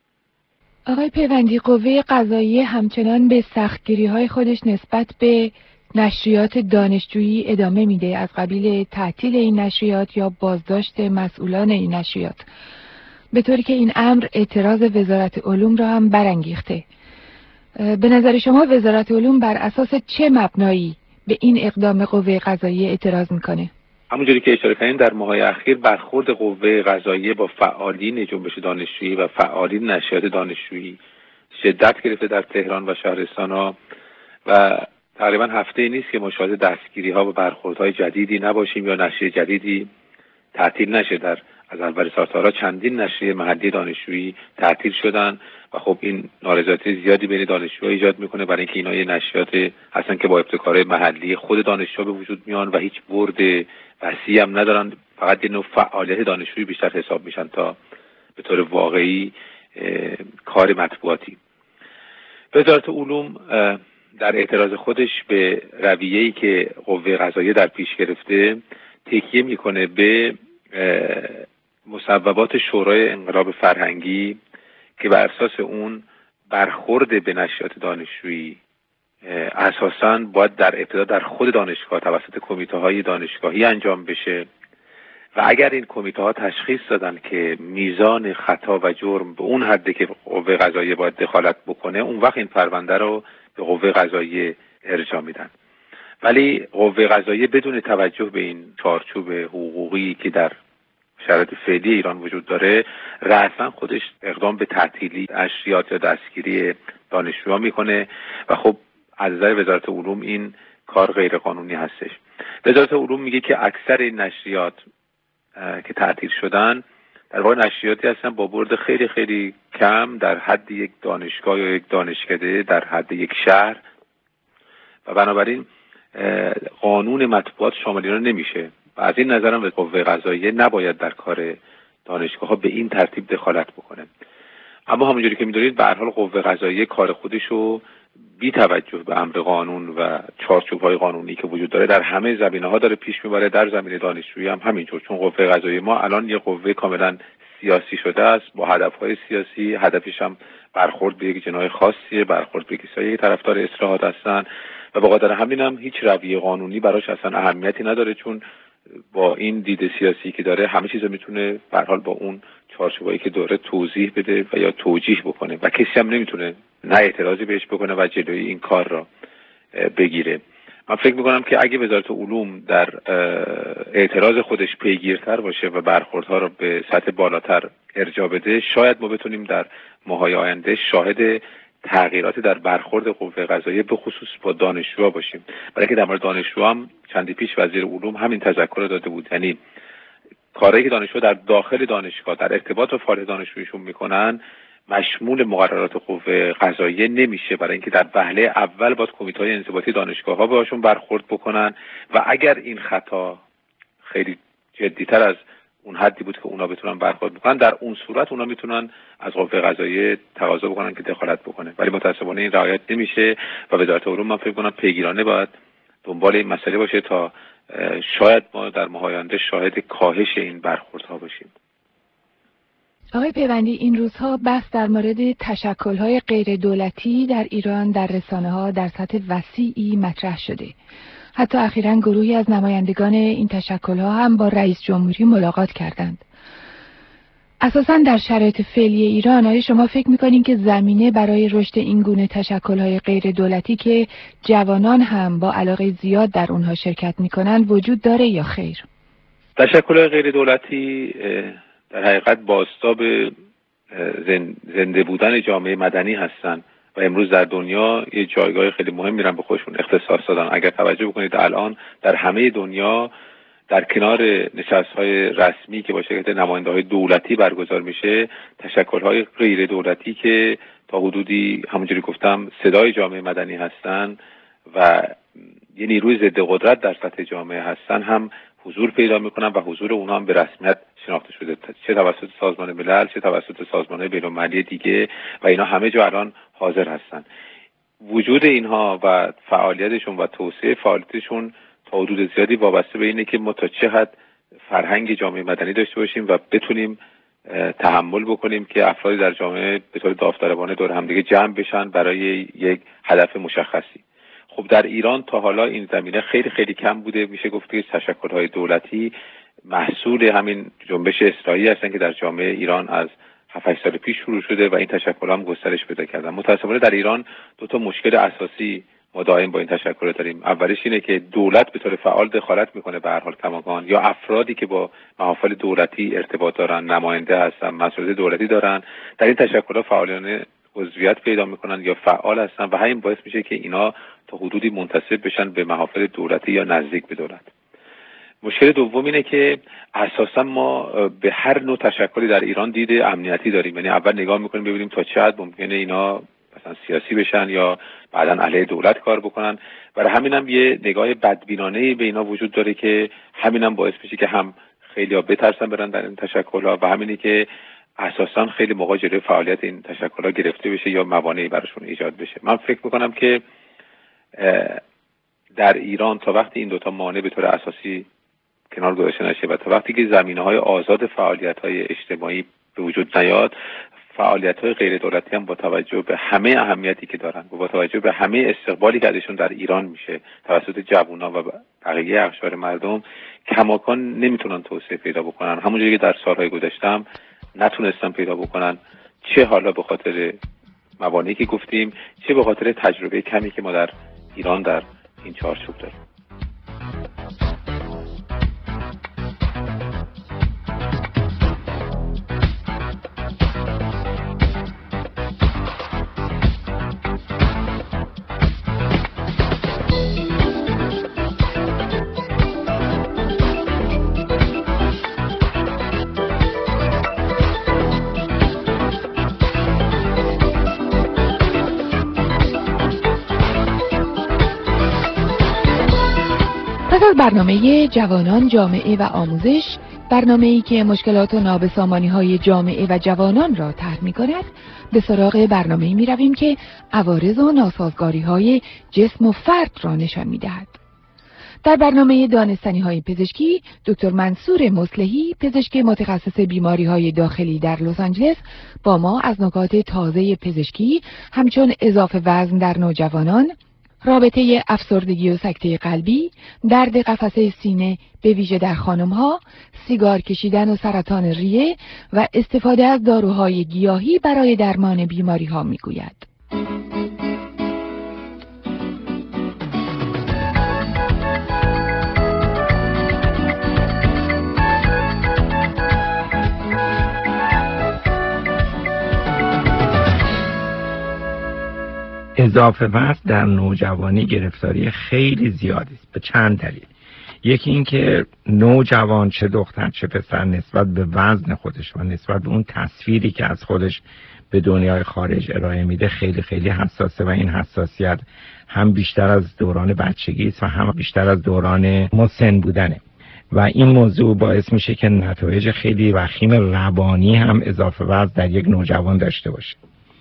آقای پیوندی، قوه قضاییه همچنان به سختگیری‌های خودش نسبت به نشریات دانشجویی ادامه میده، از قبیل تعطیل این نشریات یا بازداشت مسئولان این نشریات، به طوری که این امر اعتراض وزارت علوم را هم برانگیخته. به نظر شما وزارت علوم بر اساس چه مبنایی به این اقدام قوه قضاییه اعتراض میکنه؟ همونجوری که اشاره کردین در ماه‌های اخیر برخورد قوه قضاییه با فعالین جنبش دانشجویی و فعالین نشریات دانشجویی شدت گرفته در تهران و شهرستان‌ها و تقریبا هفته نیست که مشاهده دستگیری‌ها و برخوردهای جدیدی نباشیم یا نشریه جدیدی تعطیل نشه. از اول سال تا حالا چندین نشریه محلی دانشجویی تعطیل شدن و خب این نارضایتی زیادی بین دانشجوها ایجاد میکنه برای اینکه اینا یه نشریات هستن که با ابتکارهای محلی خود دانشجو به وجود میان و هیچ برد وسیع هم ندارن، فقط یه نوع فعالیت دانشجویی بیشتر حساب میشن تا به طور واقعی کار مطبوعاتی. وزارت علوم در اعتراض خودش به رویه‌ای که قوه قضاییه در پیش گرفته تکیه میکنه به مصوبات شورای انقلاب فرهنگی که بر اساس اون برخورد به نشریات دانشجویی اساساً باید در ابتدا در خود دانشگاه توسط کمیته‌های دانشگاهی انجام بشه و اگر این کمیته‌ها تشخیص دادن که میزان خطا و جرم به اون حدی که قوه قضاییه باید دخالت بکنه، اون وقت این پرونده رو به قوه قضاییه ارجاع میدن. ولی قوه قضاییه بدون توجه به این چارچوب حقوقی که در شرایط فعلی ایران وجود داره رأساً خودش اقدام به تعطیلی نشریات یا دستگیری دانشجوها میکنه و خب از نظر وزارت علوم این کار غیر قانونی هستش. وزارت علوم میگه که اکثر این نشریات که تعطیل شدن در واقع نشریاتی هستن با برد خیلی خیلی کم در حد یک دانشگاه یا یک دانشکده در حد یک شهر و بنابراین قانون مطبوعات شامل اینا نمیشه و از این نظرم به قوه قضاییه نباید در کار دانشگاه ها به این ترتیب دخالت بکنه. اما همونجوری که میدونید به هر حال قوه قضاییه کار خودشو بی توجه به امر قانون و چارچوب‌های قانونی که وجود داره در همه زمینه‌ها داره پیش میبره. در زمینه دانشجویی هم همینطور، چون قوه قضاییه ما الان یه قوه کاملا سیاسی شده است با هدف‌های سیاسی. هدفش هم برخورد به یک جناح خاصیه، برخورد به کسایی که طرفدار اصلاحات هستن و به خاطر همین هم هیچ رویه قانونی براش اصلا اهمیتی نداره، چون با این دید سیاسی که داره همه چیز میتونه به هر حال با اون چارچوبایی که داره توضیح بده و یا توجیه بکنه و کسی هم نمیتونه نه اعتراضی بهش بکنه و جلوی این کار را بگیره. من فکر میکنم که اگه وزارت علوم در اعتراض خودش پیگیرتر باشه و برخوردها را به سطح بالاتر ارجاع بده، شاید ما بتونیم در ماه‌های آینده شاهد تغییراتی در برخورد قوه قضاییه به خصوص با دانشجوها باشیم. برای که در مورد دانشجوها هم چندی پیش وزیر علوم همین تذکر رو داده بود، یعنی کارهایی که دانشجو در داخل دانشگاه در ارتباط با فعالیت دانشجویشون میکنن مشمول مقررات قوه قضاییه نمیشه، برای اینکه در وهله اول باید کمیته‌های انضباطی دانشگاه‌ها باشون برخورد بکنن و اگر این خطا خیلی جدی‌تر از اون حدی بود که اونا بتونن برخورد بکنن، در اون صورت اونا میتونن از قوه قضاییه تقاضا بکنن که دخالت بکنه، ولی متأسفانه این رعایت نمیشه و وزارت علوم من فکر کنم پیگیرانه باید دنبال این مسئله باشه تا شاید ما در ماه‌های آینده شاهد کاهش این برخوردها باشیم. آقای پیوندی، این روزها بحث در مورد تشکل‌های غیر دولتی در ایران در رسانه‌ها در سطح وسیعی مطرح شده. حتی اخیراً گروهی از نمایندگان این تشکل‌ها هم با رئیس جمهوری ملاقات کردند. اساساً در شرایط فعلی ایران آیا شما فکر می‌کنین که زمینه برای رشد این گونه تشکل‌های غیر دولتی که جوانان هم با علاقه زیاد در اونها شرکت می‌کنند وجود داره یا خیر؟ تشکل‌های غیر دولتی در حقیقت بازتاب زنده بودن جامعه مدنی هستند و امروز در دنیا یه جایگاه خیلی مهم میرن به خودشون اختصاص دادن. اگر توجه بکنید الان در همه دنیا در کنار نشست‌های رسمی که با شرکت نماینده‌های دولتی برگزار میشه، تشکل‌های غیر دولتی که تا حدودی همونجوری گفتم صدای جامعه مدنی هستن و یه نیروی ضد قدرت در سطح جامعه هستن هم حضور پیدا میکنن و حضور اونها هم به رسمیت شناخته شده، چه توسط سازمان ملل چه توسط سازمان‌های بین‌المللی دیگه و اینا همه جا الان حاضر هستن. وجود اینها و فعالیتشون و توسعه فعالیتشون تا حدود زیادی وابسته به اینه که ما تا چه حد فرهنگ جامعه مدنی داشته باشیم و بتونیم تحمل بکنیم که افرادی در جامعه به طور داوطلبانه دور همدیگه جمع بشن برای یک هدف مشخصی. خب در ایران تا حالا این زمینه خیلی خیلی کم بوده. میشه گفت که تشکل‌های دولتی محصول همین جنبش اصلاحی هستن که در جامعه ایران از 7-8 سال پیش شروع شده و این تشکل‌ها هم گسترش پیدا کردن. متأسفانه در ایران دو تا مشکل اساسی ما دائم با این تشکل‌ها داریم. اولیش اینه که دولت به طور فعال دخالت میکنه به هر حال کماکان، یا افرادی که با محافل دولتی ارتباط دارن، نماینده هستن، مسئولیت دولتی دارن، در این تشکل‌ها فعالانه عضویت پیدا میکنن یا فعال هستن و همین باعث میشه که اینا تا حدودی منتسب بشن به محافل دولتی یا نزدیک به دولت. مشکل دوم اینه که اساسا ما به هر نوع تشکلی در ایران دید امنیتی داریم، یعنی اول نگاه میکنیم ببینیم تا چه حد ممکنه اینا مثلا سیاسی بشن یا بعداً علیه دولت کار بکنن. برای همین هم یه نگاه بدبینانه‌ای به اینا وجود داره که همین هم باعث میشه که هم خیلی‌ها بترسن برن در این تشکل‌ها و همینی که اساساً خیلی موقع جلوی فعالیت این تشکل‌ها گرفته بشه یا موانعی براشون ایجاد بشه. من فکر میکنم که در ایران تا وقتی این دوتا مانع به طور اساسی کنار گذاشته نشه و تا وقتی که زمینه‌های آزاد فعالیت‌های اجتماعی به وجود نیاد، فعالیت‌های غیر دولتی هم با توجه به همه اهمیتی که دارن و با توجه به همه استقبالی که ازشون در ایران میشه توسط جوانان و بقیه اقشار مردم کماکان نمیتونن توسعه پیدا بکنن. همونجوری که در سالهای گذشته هم نتونستن پیدا بکنن، چه حالا به خاطر موانعی که گفتیم چه به خاطر تجربه کمی که ما در ایران در این چارچوب داریم. پس از برنامه جوانان، جامعه و آموزش برنامه‌ای که مشکلات و نابسامانی‌های جامعه و جوانان را طرح می‌کند، به سراغ برنامه‌ای می‌رویم که عوارض و ناسازگاری‌های جسم و فرد را نشان می‌دهد. در برنامه دانستنی‌های پزشکی، دکتر منصور مصلحی، پزشک متخصص بیماری‌های داخلی در لس آنجلس، با ما از نکات تازه پزشکی همچون اضافه وزن در نوجوانان، رابطه افسردگی و سکته قلبی، درد قفسه سینه به ویژه در خانم‌ها، سیگار کشیدن و سرطان ریه و استفاده از داروهای گیاهی برای درمان بیماری‌ها می‌گوید. اضافه وزن در نوجوانی گرفتاری خیلی زیادی است به چند دلیل. یکی این که نوجوان چه دختر چه پسر نسبت به وزن خودش و نسبت به اون تصویری که از خودش به دنیای خارج ارائه میده خیلی خیلی حساسه و این حساسیت هم بیشتر از دوران بچگی است و هم بیشتر از دوران مسن بودنه و این موضوع باعث میشه که نتایج خیلی وخیم روانی هم اضافه وزن در یک نوجوان داشته باشه.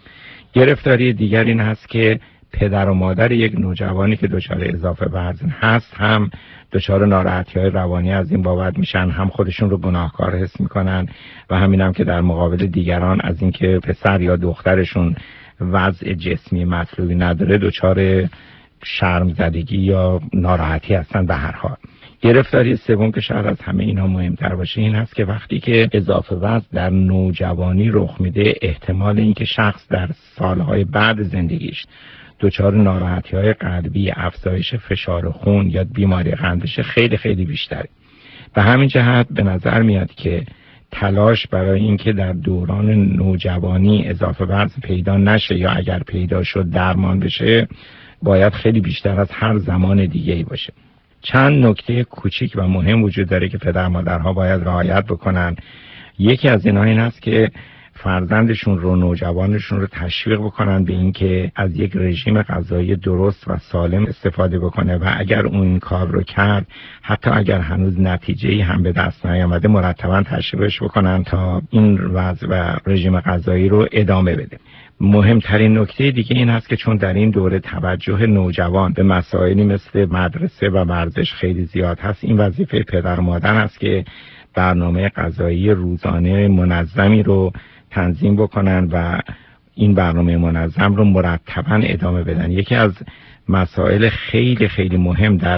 گرفتاری دیگر این هست که پدر و مادر یک نوجوانی که دچار اضافه وزن هست هم دچار ناراحتی‌های روانی از این بابت میشن، هم خودشون رو گناهکار حس میکنن و همین هم که در مقابل دیگران از اینکه پسر یا دخترشون وضع جسمی مطلوبی نداره دچار شرم زدگی یا ناراحتی هستن. به هر حال گرفتاری سوم که شاید از همه اینا مهمتر باشه این هست که وقتی که اضافه وزن در نوجوانی رخ میده احتمال اینکه شخص در سالهای بعد زندگیش دچار ناراحتی‌های قلبی، افزایش فشار خون یا بیماری قند بشه خیلی خیلی بیشتره. به همین جهت به نظر میاد که تلاش برای اینکه در دوران نوجوانی اضافه وزن پیدا نشه یا اگر پیدا شد درمان بشه باید خیلی بیشتر از هر زمان دیگه‌ای باشه. چند نکته کوچیک و مهم وجود داره که پدر مادرها باید رعایت بکنن. یکی از اینها این است که فرزندشون رو، نوجوانشون رو تشویق بکنن به این که از یک رژیم غذایی درست و سالم استفاده بکنه و اگر اون این کار رو کرد حتی اگر هنوز نتیجه‌ای هم به دست نیامده مرتباً تشویقش بکنن تا این وضع و رژیم غذایی رو ادامه بده. مهمترین نکته دیگه این هست که چون در این دوره توجه نوجوان به مسائلی مثل مدرسه و ورزش خیلی زیاد هست، این وظیفه پدر و مادر هست که برنامه غذایی روزانه منظمی رو تنظیم بکنن و این برنامه منظم رو مرتباً ادامه بدن. یکی از مسائل خیلی خیلی مهم در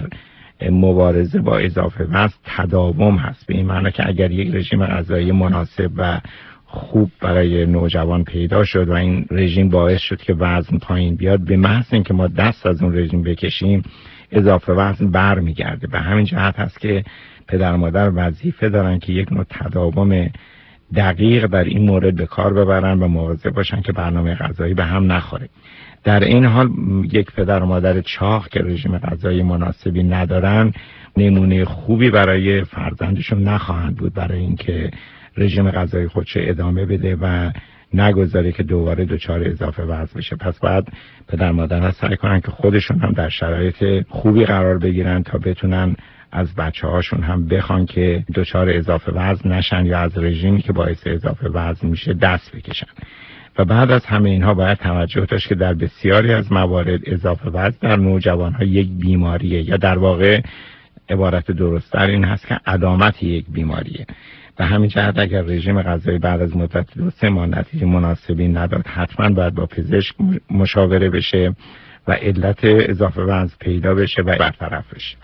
مبارزه با اضافه وزن تداوم هست، به این معنی که اگر یک رژیم غذایی مناسب و خوب برای نوجوان پیدا شد و این رژیم باعث شد که وزن پایین بیاد، به محض اینکه ما دست از اون رژیم بکشیم اضافه وزن برمیگرده. به همین جهت هست که پدر و مادر وظیفه دارن که یک نوع تداوم دقیق در این مورد به کار ببرن و مواظب باشن که برنامه غذایی به هم نخوره. در این حال یک پدر و مادر چاق که رژیم غذایی مناسبی ندارن نمونه خوبی برای فرزندشون نخواهند بود برای اینکه رژیم غذایی خودش ادامه بده و نگذاره که دوباره دچار اضافه وزن بشه. پس باید پدر مادرها سعی کنن که خودشون هم در شرایط خوبی قرار بگیرن تا بتونن از بچه‌هاشون هم بخوان که دچار اضافه وزن نشن یا از رژیمی که باعث اضافه وزن میشه دست بکشن. و بعد از همه اینها باید توجه داشت که در بسیاری از موارد اضافه وزن در نوجوان‌ها یک بیماریه یا در واقع عبارت درست‌تر این هست که علامت یک بیماریه. به همین جهت اگر رژیم غذایی بعد از مدت 2-3 ماه نتیجه مناسبی نداد حتما باید با پزشک مشاوره بشه و علت اضافه وزن پیدا بشه و برطرف بشه.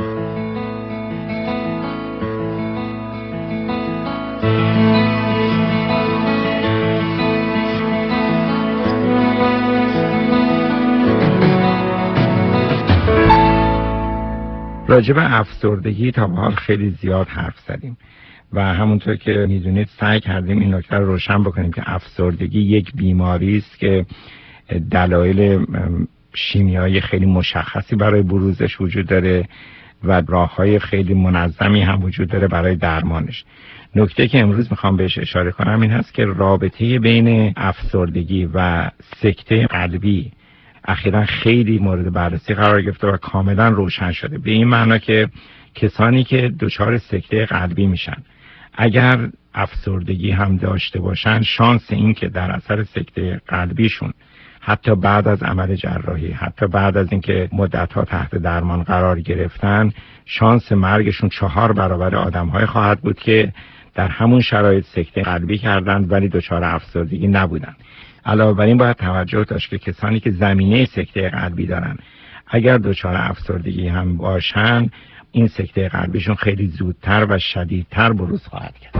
راجع به افسردگی تا به حال خیلی زیاد حرف زدیم و همونطور که میدونید سعی کردیم این نکته رو روشن بکنیم که افسردگی یک بیماری است که دلایل شیمیایی خیلی مشخصی برای بروزش وجود داره و راه‌های خیلی منظمی هم وجود داره برای درمانش. نکته که امروز میخوام بهش اشاره کنم این هست که رابطه بین افسردگی و سکته قلبی اخیراً خیلی مورد بررسی قرار گرفته و کاملا روشن شده، به این معنا که کسانی که دچار سکته قلبی میشن اگر افسردگی هم داشته باشن، شانس این که در اثر سکته قلبیشون حتی بعد از عمل جراحی، حتی بعد از اینکه مدت‌ها تحت درمان قرار گرفتن، شانس مرگشون 4 برابر آدم‌های خواهد بود که در همون شرایط سکته قلبی کردند ولی دچار افسردگی نبودند. علاوه بر این باید توجه داشت که کسانی که زمینه سکته قلبی دارن، اگر دچار افسردگی هم باشن، این سکته قلبیشون خیلی زودتر و شدیدتر بروز خواهد کرد.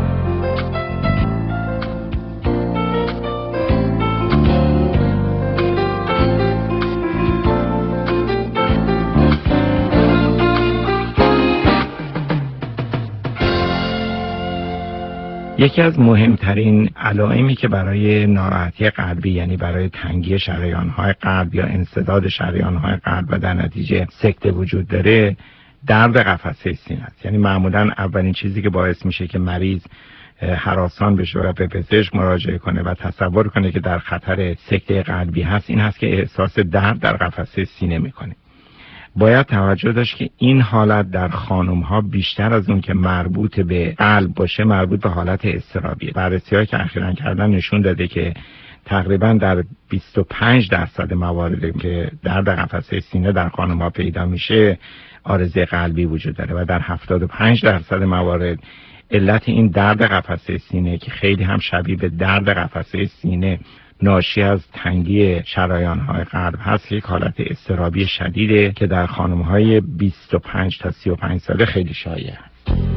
یکی از مهمترین علائمی که برای ناراحتی قلبی، یعنی برای تنگی شریان‌های قلب یا انسداد شریان‌های قلب و در نتیجه سکته وجود داره، درد قفسه سینه است. یعنی معمولاً اولین چیزی که باعث میشه که مریض هراسان بشه و به پزشک مراجعه کنه و تصور کنه که در خطر سکته قلبی هست، این هست که احساس درد در قفسه سینه میکنه. باید توجه داشت که این حالت در خانم‌ها بیشتر از اون که مربوط به قلب باشه، مربوط به حالت اضطرابیه. بررسی‌هایی که اخیراً کردن نشون داده که تقریباً در 25% موارد که درد قفسه سینه در خانم‌ها پیدا میشه، عارضه قلبی وجود داره و در 75% موارد علت این درد قفسه سینه که خیلی هم شبیه به درد قفسه سینه ناشی از تنگی شریان‌های قلب هست، یک حالت اضطرابی شدیده که در خانم‌های 25 تا 35 ساله خیلی شایع است.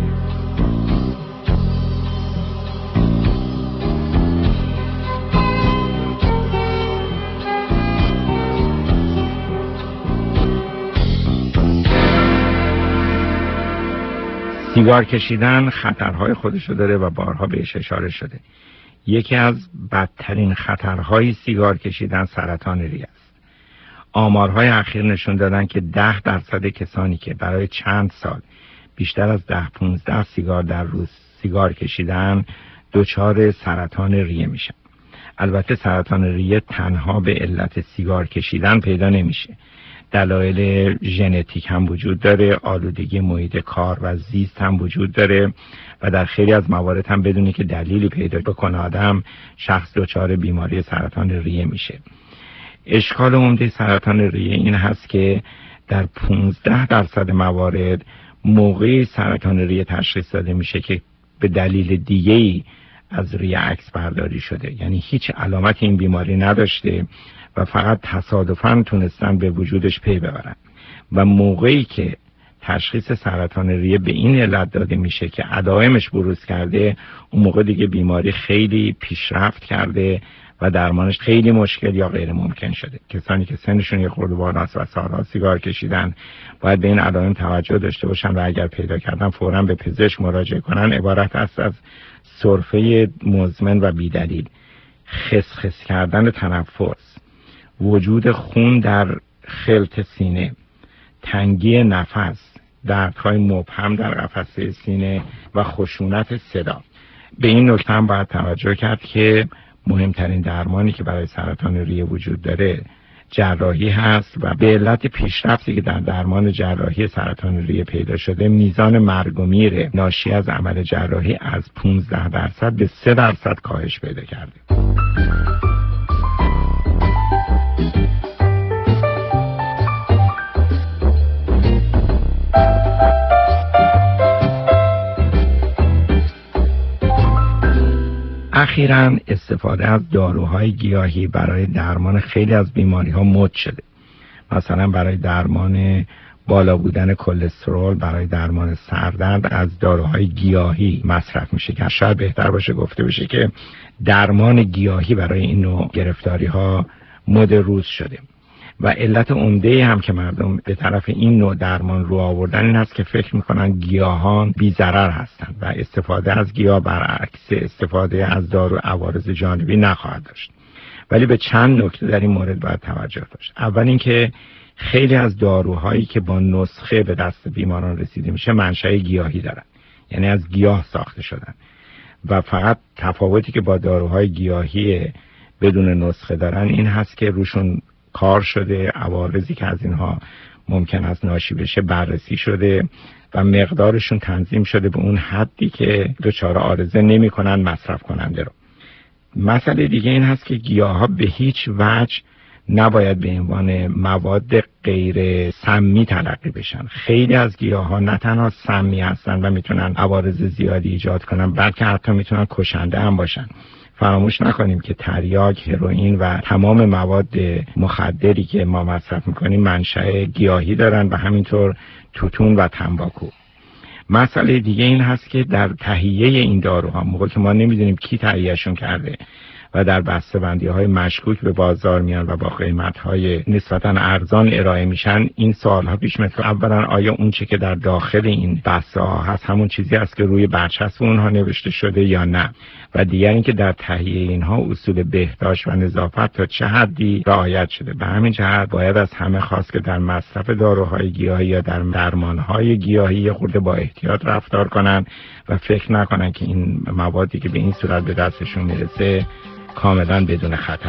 سیگار کشیدن خطرهای خودشو داره و بارها بهش اشاره شده. یکی از بدترین خطرهای سیگار کشیدن سرطان ریه است. آمارهای اخیر نشون دادن که 10% کسانی که برای چند سال بیشتر از 10-15 سیگار در روز سیگار کشیدن دچار سرطان ریه میشن. البته سرطان ریه تنها به علت سیگار کشیدن پیدا نمیشه. دلایل ژنتیک هم وجود داره، آلودگی محیط کار و زیست هم وجود داره و در خیلی از موارد هم بدونی که دلیلی پیدا بکنه آدم شخص دچار بیماری سرطان ریه میشه. اشکال عمده سرطان ریه این هست که در 15% موارد موقع سرطان ریه تشخیص داده میشه که به دلیل دیگه‌ای از ریه عکس برداری شده، یعنی هیچ علامت این بیماری نداشته و فقط تصادفاً تونستن به وجودش پی ببرن و موقعی که تشخیص سرطان ریه به این علت داده میشه که علائمش بروز کرده، اون موقع دیگه بیماری خیلی پیشرفت کرده و درمانش خیلی مشکل یا غیر ممکن شده. کسانی که سنشون یه خورده بالاست و سالها سیگار کشیدن باید به این علائم توجه داشته باشن و اگر پیدا کردن فوراً به پزشک مراجعه کنن. عبارت است از سرفه مزمن و بیدلیل، خسخس کردن تنفس، وجود خون در خلط سینه، تنگی نفس، دردهای مبهم در قفسه سینه و خشونت صدا. به این نکته هم باید توجه کرد که مهمترین درمانی که برای سرطان ریه وجود داره جراحی هست و به علت پیشرفتی که در درمان جراحی سرطان ریه پیدا شده، میزان مرگ و میر ناشی از عمل جراحی از 15% به 3% کاهش پیدا کرده. اخیراً استفاده از داروهای گیاهی برای درمان خیلی از بیماری‌ها مد شده. مثلا برای درمان بالا بودن کلسترول، برای درمان سردرد از داروهای گیاهی مصرف میشه که شاید بهتر باشه گفته بشه که درمان گیاهی برای این نوع گرفتاری‌ها مد روز شده. و علت عمده هم که مردم به طرف این نوع درمان رو آوردن این هست که فکر میکنن گیاهان بی ضرر هستند و استفاده از گیاه برعکس استفاده از دارو عوارض جانبی نخواهد داشت. ولی به چند نکته در این مورد باید توجه داشت. اول اینکه خیلی از داروهایی که با نسخه به دست بیماران رسیده میشه منشأ گیاهی دارن، یعنی از گیاه ساخته شدن و فقط تفاوتی که با داروهای گیاهی بدون نسخه دارن این هست که روشون کار شده، عوارضی که از اینها ممکن است ناشی بشه بررسی شده و مقدارشون تنظیم شده به اون حدی که دچار عارضه نمی‌کنن مصرف کننده رو. مسئله دیگه این هست که گیاها به هیچ وجه نباید به عنوان مواد غیر سمی تلقی بشن. خیلی از گیاها نه تنها سمی هستن و میتونن عوارض زیادی ایجاد کنن، بلکه حتی میتونن کشنده هم باشن. فراموش نکنیم که تریاک، هروئین و تمام مواد مخدری که ما مصرف میکنیم منشأ گیاهی دارن و همینطور توتون و تنباکو. مسئله دیگه این هست که در تهیه این داروها، موقع که ما نمیدونیم کی تهیهشون کرده و در بسته‌بندی‌های مشکوک به بازار میان و با قیمت‌های نسبتاً ارزان ارائه میشن، این سوال‌ها پیش میاد که اولاً آیا اون چیزی که در داخل این بسته‌ها هست همون چیزی است که روی برچسب اونها نوشته شده یا نه، و دیگر اینکه در تهیه اینها اصول بهداشت و نظافت تا چه حدی رعایت شده. به همین جهت باید از همه خواست که در مصرف داروهای گیاهی یا در درمان‌های گیاهی خود با احتیاط رفتار کنن و فکر نکنن که این موادی که به این صورت به دستشون میرسه کاملا بدون خطر.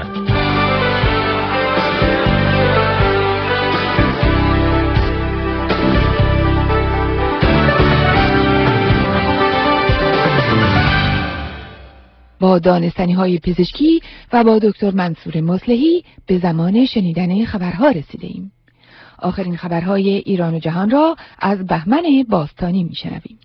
با دانستنی‌های پزشکی و با دکتر منصور مصلحی به زمان شنیدن خبرها رسیده ایم. آخرین خبرهای ایران و جهان را از بهمن باستانی میشنویم.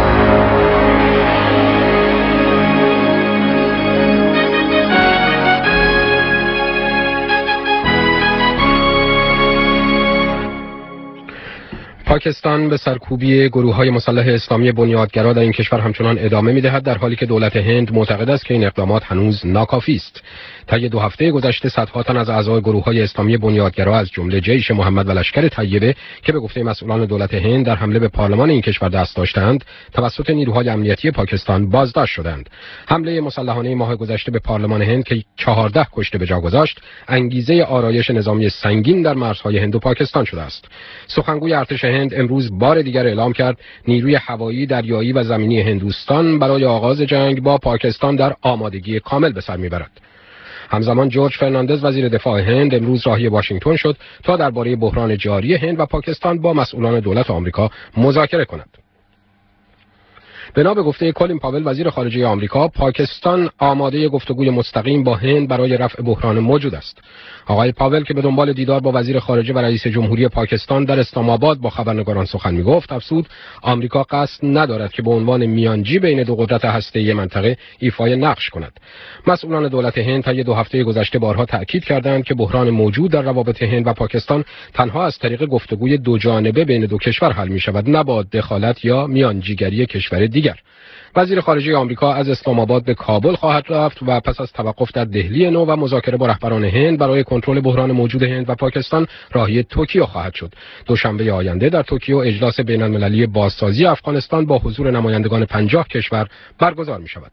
پاکستان به سرکوبی گروه‌های مسلح اسلامی بنیادگرا در این کشور همچنان ادامه می‌دهد، در حالی که دولت هند معتقد است که این اقدامات هنوز ناکافی است. طی 2 هفته گذشته صدها تن از اعضای گروه‌های اسلامی بنیادگرا از جمله جیش محمد و لشکر طیبه که به گفته مسئولان دولت هند در حمله به پارلمان این کشور دست داشتند، توسط نیروهای امنیتی پاکستان بازداشت شدند. حمله مسلحانه ماه گذشته به پارلمان هند که 14 کشته به جا گذاشت، انگیزه آرایش نظامی سنگین در مرزهای هند و پاکستان شده است. سخنگوی ارتش هند امروز بار دیگر اعلام کرد نیروی هوایی، دریایی و زمینی هندوستان برای آغاز جنگ با پاکستان در آمادگی کامل به سر میبرد. همزمان جورج فرناندز وزیر دفاع هند امروز راهی واشنگتن شد تا درباره بحران جاری هند و پاکستان با مسئولان دولت آمریکا مذاکره کند. بنا به گفته کلین پاول وزیر خارجه آمریکا، پاکستان آماده گفتگوی مستقیم با هند برای رفع بحران موجود است. آقای پاول که به دنبال دیدار با وزیر خارجه و رئیس جمهوری پاکستان در اسلام آباد با خبرنگاران سخن می‌گفت، افزود آمریکا قصد ندارد که به عنوان میانجی بین 2 قدرت هسته‌ای منطقه ایفای نقش کند. مسئولان دولت هند طی 2 هفته گذشته بارها تأکید کردند که بحران موجود در روابط هند و پاکستان تنها از طریق گفتگوی 2 جانبه بین 2 کشور حل می‌شود، نه با دخالت یا میانجیگری کشور دیگر. وزیر خارجه آمریکا از اسلام آباد به کابل خواهد رفت و پس از توقف در دهلی نو و مذاکره با رهبران هند برای کنترل بحران موجود هند و پاکستان راهی توکیو خواهد شد. دوشنبه آینده در توکیو اجلاس بین‌المللی بازسازی افغانستان با حضور نمایندگان 50 کشور برگزار می‌شود.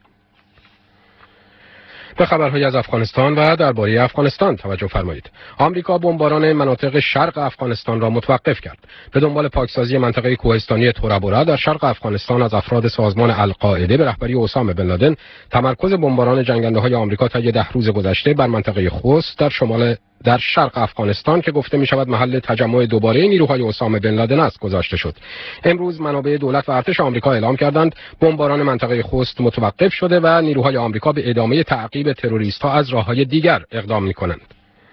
به خبرهای از افغانستان و درباره افغانستان توجه فرمایید. آمریکا بمباران مناطق شرق افغانستان را متوقف کرد. به دنبال پاکسازی منطقه کوهستانی تورابورا در شرق افغانستان از افراد سازمان القاعده به رهبری اسامه بن لادن، تمرکز بمباران جنگنده‌های آمریکا طی 10 روز گذشته بر منطقه خوست در شرق افغانستان که گفته می شود محل تجمع دوباره نیروهای اسامه بن لادن است گذاشته شد. امروز منابع دولت و ارتش آمریکا اعلام کردند بمباران منطقه خوست متوقف شده و نیروهای آمریکا به ادامه تعقیب تروریست‌ها از راه‌های دیگر اقدام می‌کنند.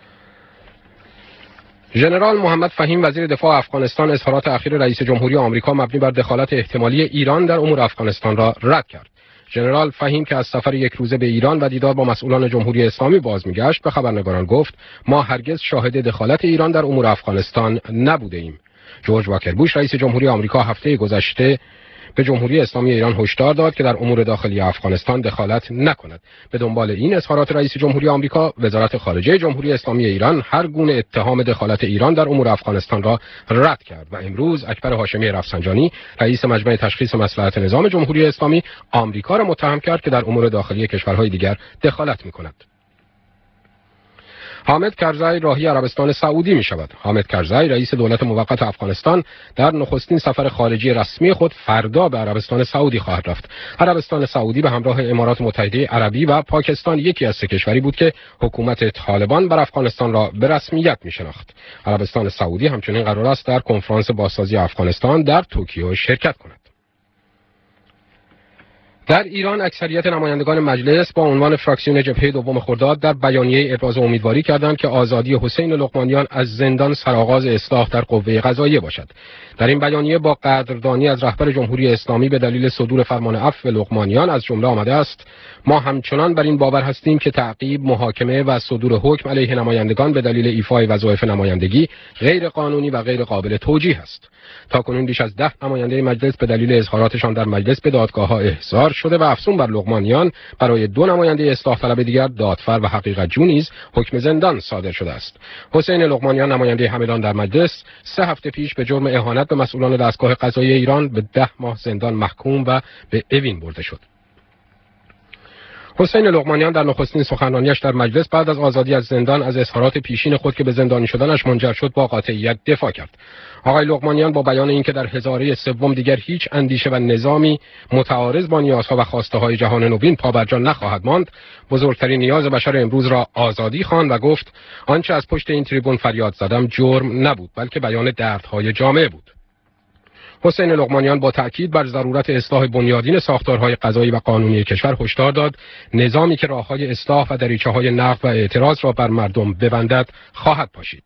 ژنرال محمد فهیم وزیر دفاع افغانستان اظهارات اخیر رئیس جمهوری آمریکا مبنی بر دخالت احتمالی ایران در امور افغانستان را رد کرد. ژنرال فهیم که از سفر 1 روزه به ایران و دیدار با مسئولان جمهوری اسلامی باز میگشت به خبرنگاران گفت ما هرگز شاهد دخالت ایران در امور افغانستان نبوده ایم. جورج واکر بوش رئیس جمهوری آمریکا هفته گذشته به جمهوری اسلامی ایران هشدار داد که در امور داخلی افغانستان دخالت نکند. به دنبال این اظهارات رئیس جمهوری آمریکا، وزارت خارجه جمهوری اسلامی ایران هر گونه اتهام دخالت ایران در امور افغانستان را رد کرد و امروز اکبر هاشمی رفسنجانی رئیس مجمع تشخیص مصلحت نظام جمهوری اسلامی آمریکا را متهم کرد که در امور داخلی کشورهای دیگر دخالت می‌کند. حامد کرزی راهی عربستان سعودی می شود. حامد کرزی رئیس دولت موقت افغانستان در نخستین سفر خارجی رسمی خود فردا به عربستان سعودی خواهد رفت. عربستان سعودی به همراه امارات متحده عربی و پاکستان یکی از سه کشوری بود که حکومت طالبان بر افغانستان را به رسمیت می شناخت. عربستان سعودی همچنین قرار است در کنفرانس بازسازی افغانستان در توکیو شرکت کند. در ایران اکثریت نمایندگان مجلس با عنوان فراکسیون جبهه دوم خرداد در بیانیه ابراز امیدواری کردند که آزادی حسین لقمانیان از زندان سرآغاز اصلاح در قوه قضاییه باشد. در این بیانیه با قدردانی از رهبر جمهوری اسلامی به دلیل صدور فرمان عفو لقمانیان از جمله آمده است: ما همچنان بر این باور هستیم که تعقیب، محاکمه و صدور حکم علیه نمایندگان به دلیل ایفای وظایف نمایندگی غیر قانونی و غیر قابل توجیه است. تاکنون بیش از 10 نماینده مجلس به دلیل اظهاراتشان در مجلس به دادگاه‌ها احضار شده و افزون بر لقمانیان برای 2 نماینده اصلاح طلب دیگر دادفر و حقیقت جو نیز حکم زندان صادر شده است. حسین لقمانیان نماینده همدان در مجلس 3 هفته پیش به جرم اهانت به مسئولان دستگاه قضایی ایران به 10 ماه زندان محکوم و به اوین برده شد. حسین لقمانیان در نخستین سخنرانیش در مجلس بعد از آزادی از زندان از اظهارات پیشین خود که به زندانی شدنش منجر شد با قاطعیت دفاع کرد. آقای لقمانیان با بیان اینکه در هزاره سوم دیگر هیچ اندیشه و نظامی متعارض با نیازها و خواسته های جهان نوین پابرجا نخواهد ماند، بزرگترین نیاز بشر امروز را آزادی خواند و گفت آنچه از پشت این تریبون فریاد زدم جرم نبود بلکه بیان دردهای جامعه بود. حسین لقمانیان با تأکید بر ضرورت اصلاح بنیادین ساختارهای قضایی و قانونی کشور هشدار داد نظامی که راههای اصلاح و دریچه‌های نقد و اعتراض را بر مردم ببندد خواهد پاشید.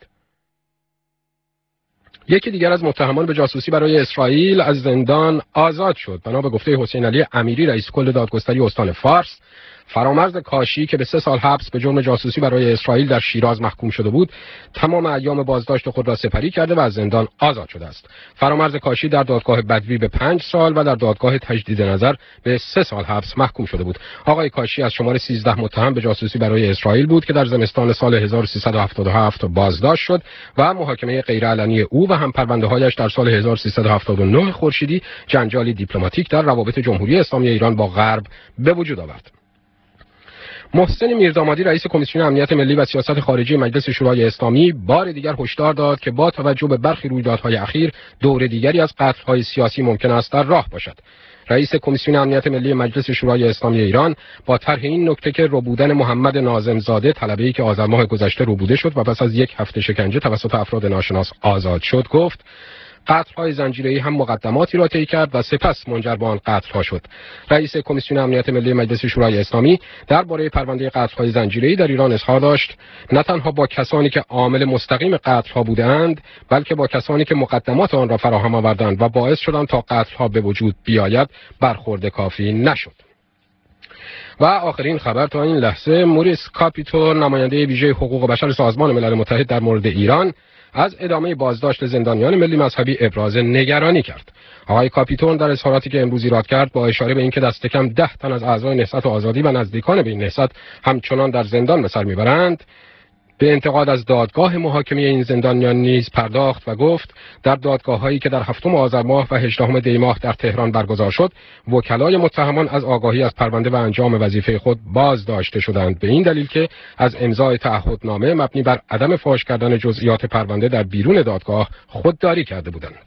یکی دیگر از متهمان به جاسوسی برای اسرائیل از زندان آزاد شد. بنا به گفته حسین علی امیری رئیس کل دادگستری استان فارس، فرامرز کاشی که به 3 سال حبس به جرم جاسوسی برای اسرائیل در شیراز محکوم شده بود، تمام ایام بازداشت خود را سپری کرده و از زندان آزاد شده است. فرامرز کاشی در دادگاه بدوی به 5 سال و در دادگاه تجدید نظر به 3 سال حبس محکوم شده بود. آقای کاشی از شمار 13 متهم به جاسوسی برای اسرائیل بود که در زمستان سال 1377 بازداشت شد و محاکمه غیرعلنی او و هم پرونده‌هایش در سال 1379 خورشیدی جنجالی دیپلماتیک در روابط جمهوری اسلامی ایران با غرب به وجود آورد. محسن میردامادی رئیس کمیسیون امنیت ملی و سیاست خارجی مجلس شورای اسلامی بار دیگر هشدار داد که با توجه به برخی رویدادهای اخیر دور دیگری از قتل‌های سیاسی ممکن است در راه باشد. رئیس کمیسیون امنیت ملی مجلس شورای اسلامی ایران با طرح این نکته که ربودن محمد ناظم زاده طلبه‌ای که آذر ماه گذشته ربوده شد و پس از 1 هفته شکنجه توسط افراد ناشناس آزاد شد گفت قتل‌های زنجیره‌ای هم مقدماتی را طی کرد و سپس منجر به آن قتل‌ها شد. رئیس کمیسیون امنیت ملی مجلس شورای اسلامی درباره پرونده قتل‌های زنجیره‌ای در ایران اظهار داشت نه تنها با کسانی که عامل مستقیم قتل‌ها بودند بلکه با کسانی که مقدمات آن را فراهم آوردند و باعث شدند تا قتل‌ها به وجود بیاید برخورد کافی نشد. و آخرین خبر تا این لحظه، موریس کاپیتو نماینده ویژه حقوق بشر سازمان ملل متحد در مورد ایران از ادامه بازداشت زندانیان ملی مذهبی ابراز نگرانی کرد. آقای کاپیتون در اظهاراتی که امروز ایراد کرد با اشاره به اینکه دست کم 10 تن از اعضای نهضت آزادی و نزدیکان به این نهضت همچنان در زندان به سر میبرند، به انتقاد از دادگاه محاکمه این زندانیان نیز پرداخت و گفت در دادگاه‌هایی که در 7 آذر ماه و 18 دی ماه در تهران برگزار شد، وکلای متهمان از آگاهی از پرونده و انجام وظیفه خود بازداشته شدند، به این دلیل که از امضای تعهدنامه مبنی بر عدم فاش کردن جزئیات پرونده در بیرون دادگاه خودداری کرده بودند.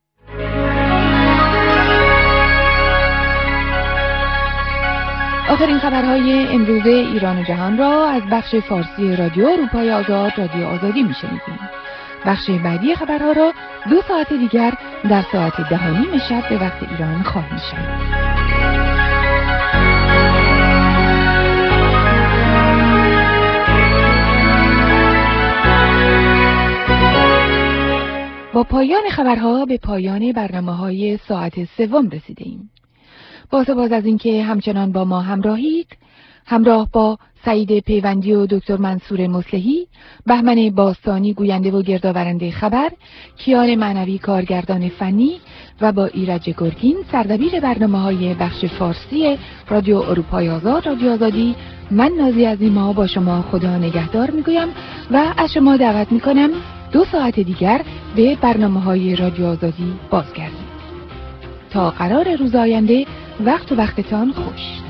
آخرین خبرهای امروز ایران و جهان را از بخش فارسی رادیو اروپای آزاد رادیو آزادی میشنیدیم. بخش بعدی خبرها را 2 ساعت دیگر در ساعت 10:30 شب به وقت ایران خواهیم شنید. با پایان خبرها به پایان برنامه‌های ساعت 3 رسیدیم. با سپاس از اینکه همچنان با ما همراهید، همراه با سعید پیوندی و دکتر منصور مصلحی، بهمن باستانی گوینده و گردآورنده خبر، کیان معنوی کارگردان فنی و با ایرج گرگین سردبیر برنامه‌های بخش فارسی رادیو اروپای آزاد رادیو آزادی، من نازی عظیما با شما خدا نگهدار میگویم و از شما دعوت میکنم 2 ساعت دیگر به برنامه‌های رادیو آزادی بازگردید. تا قرار روز آینده، وقتتان خوش.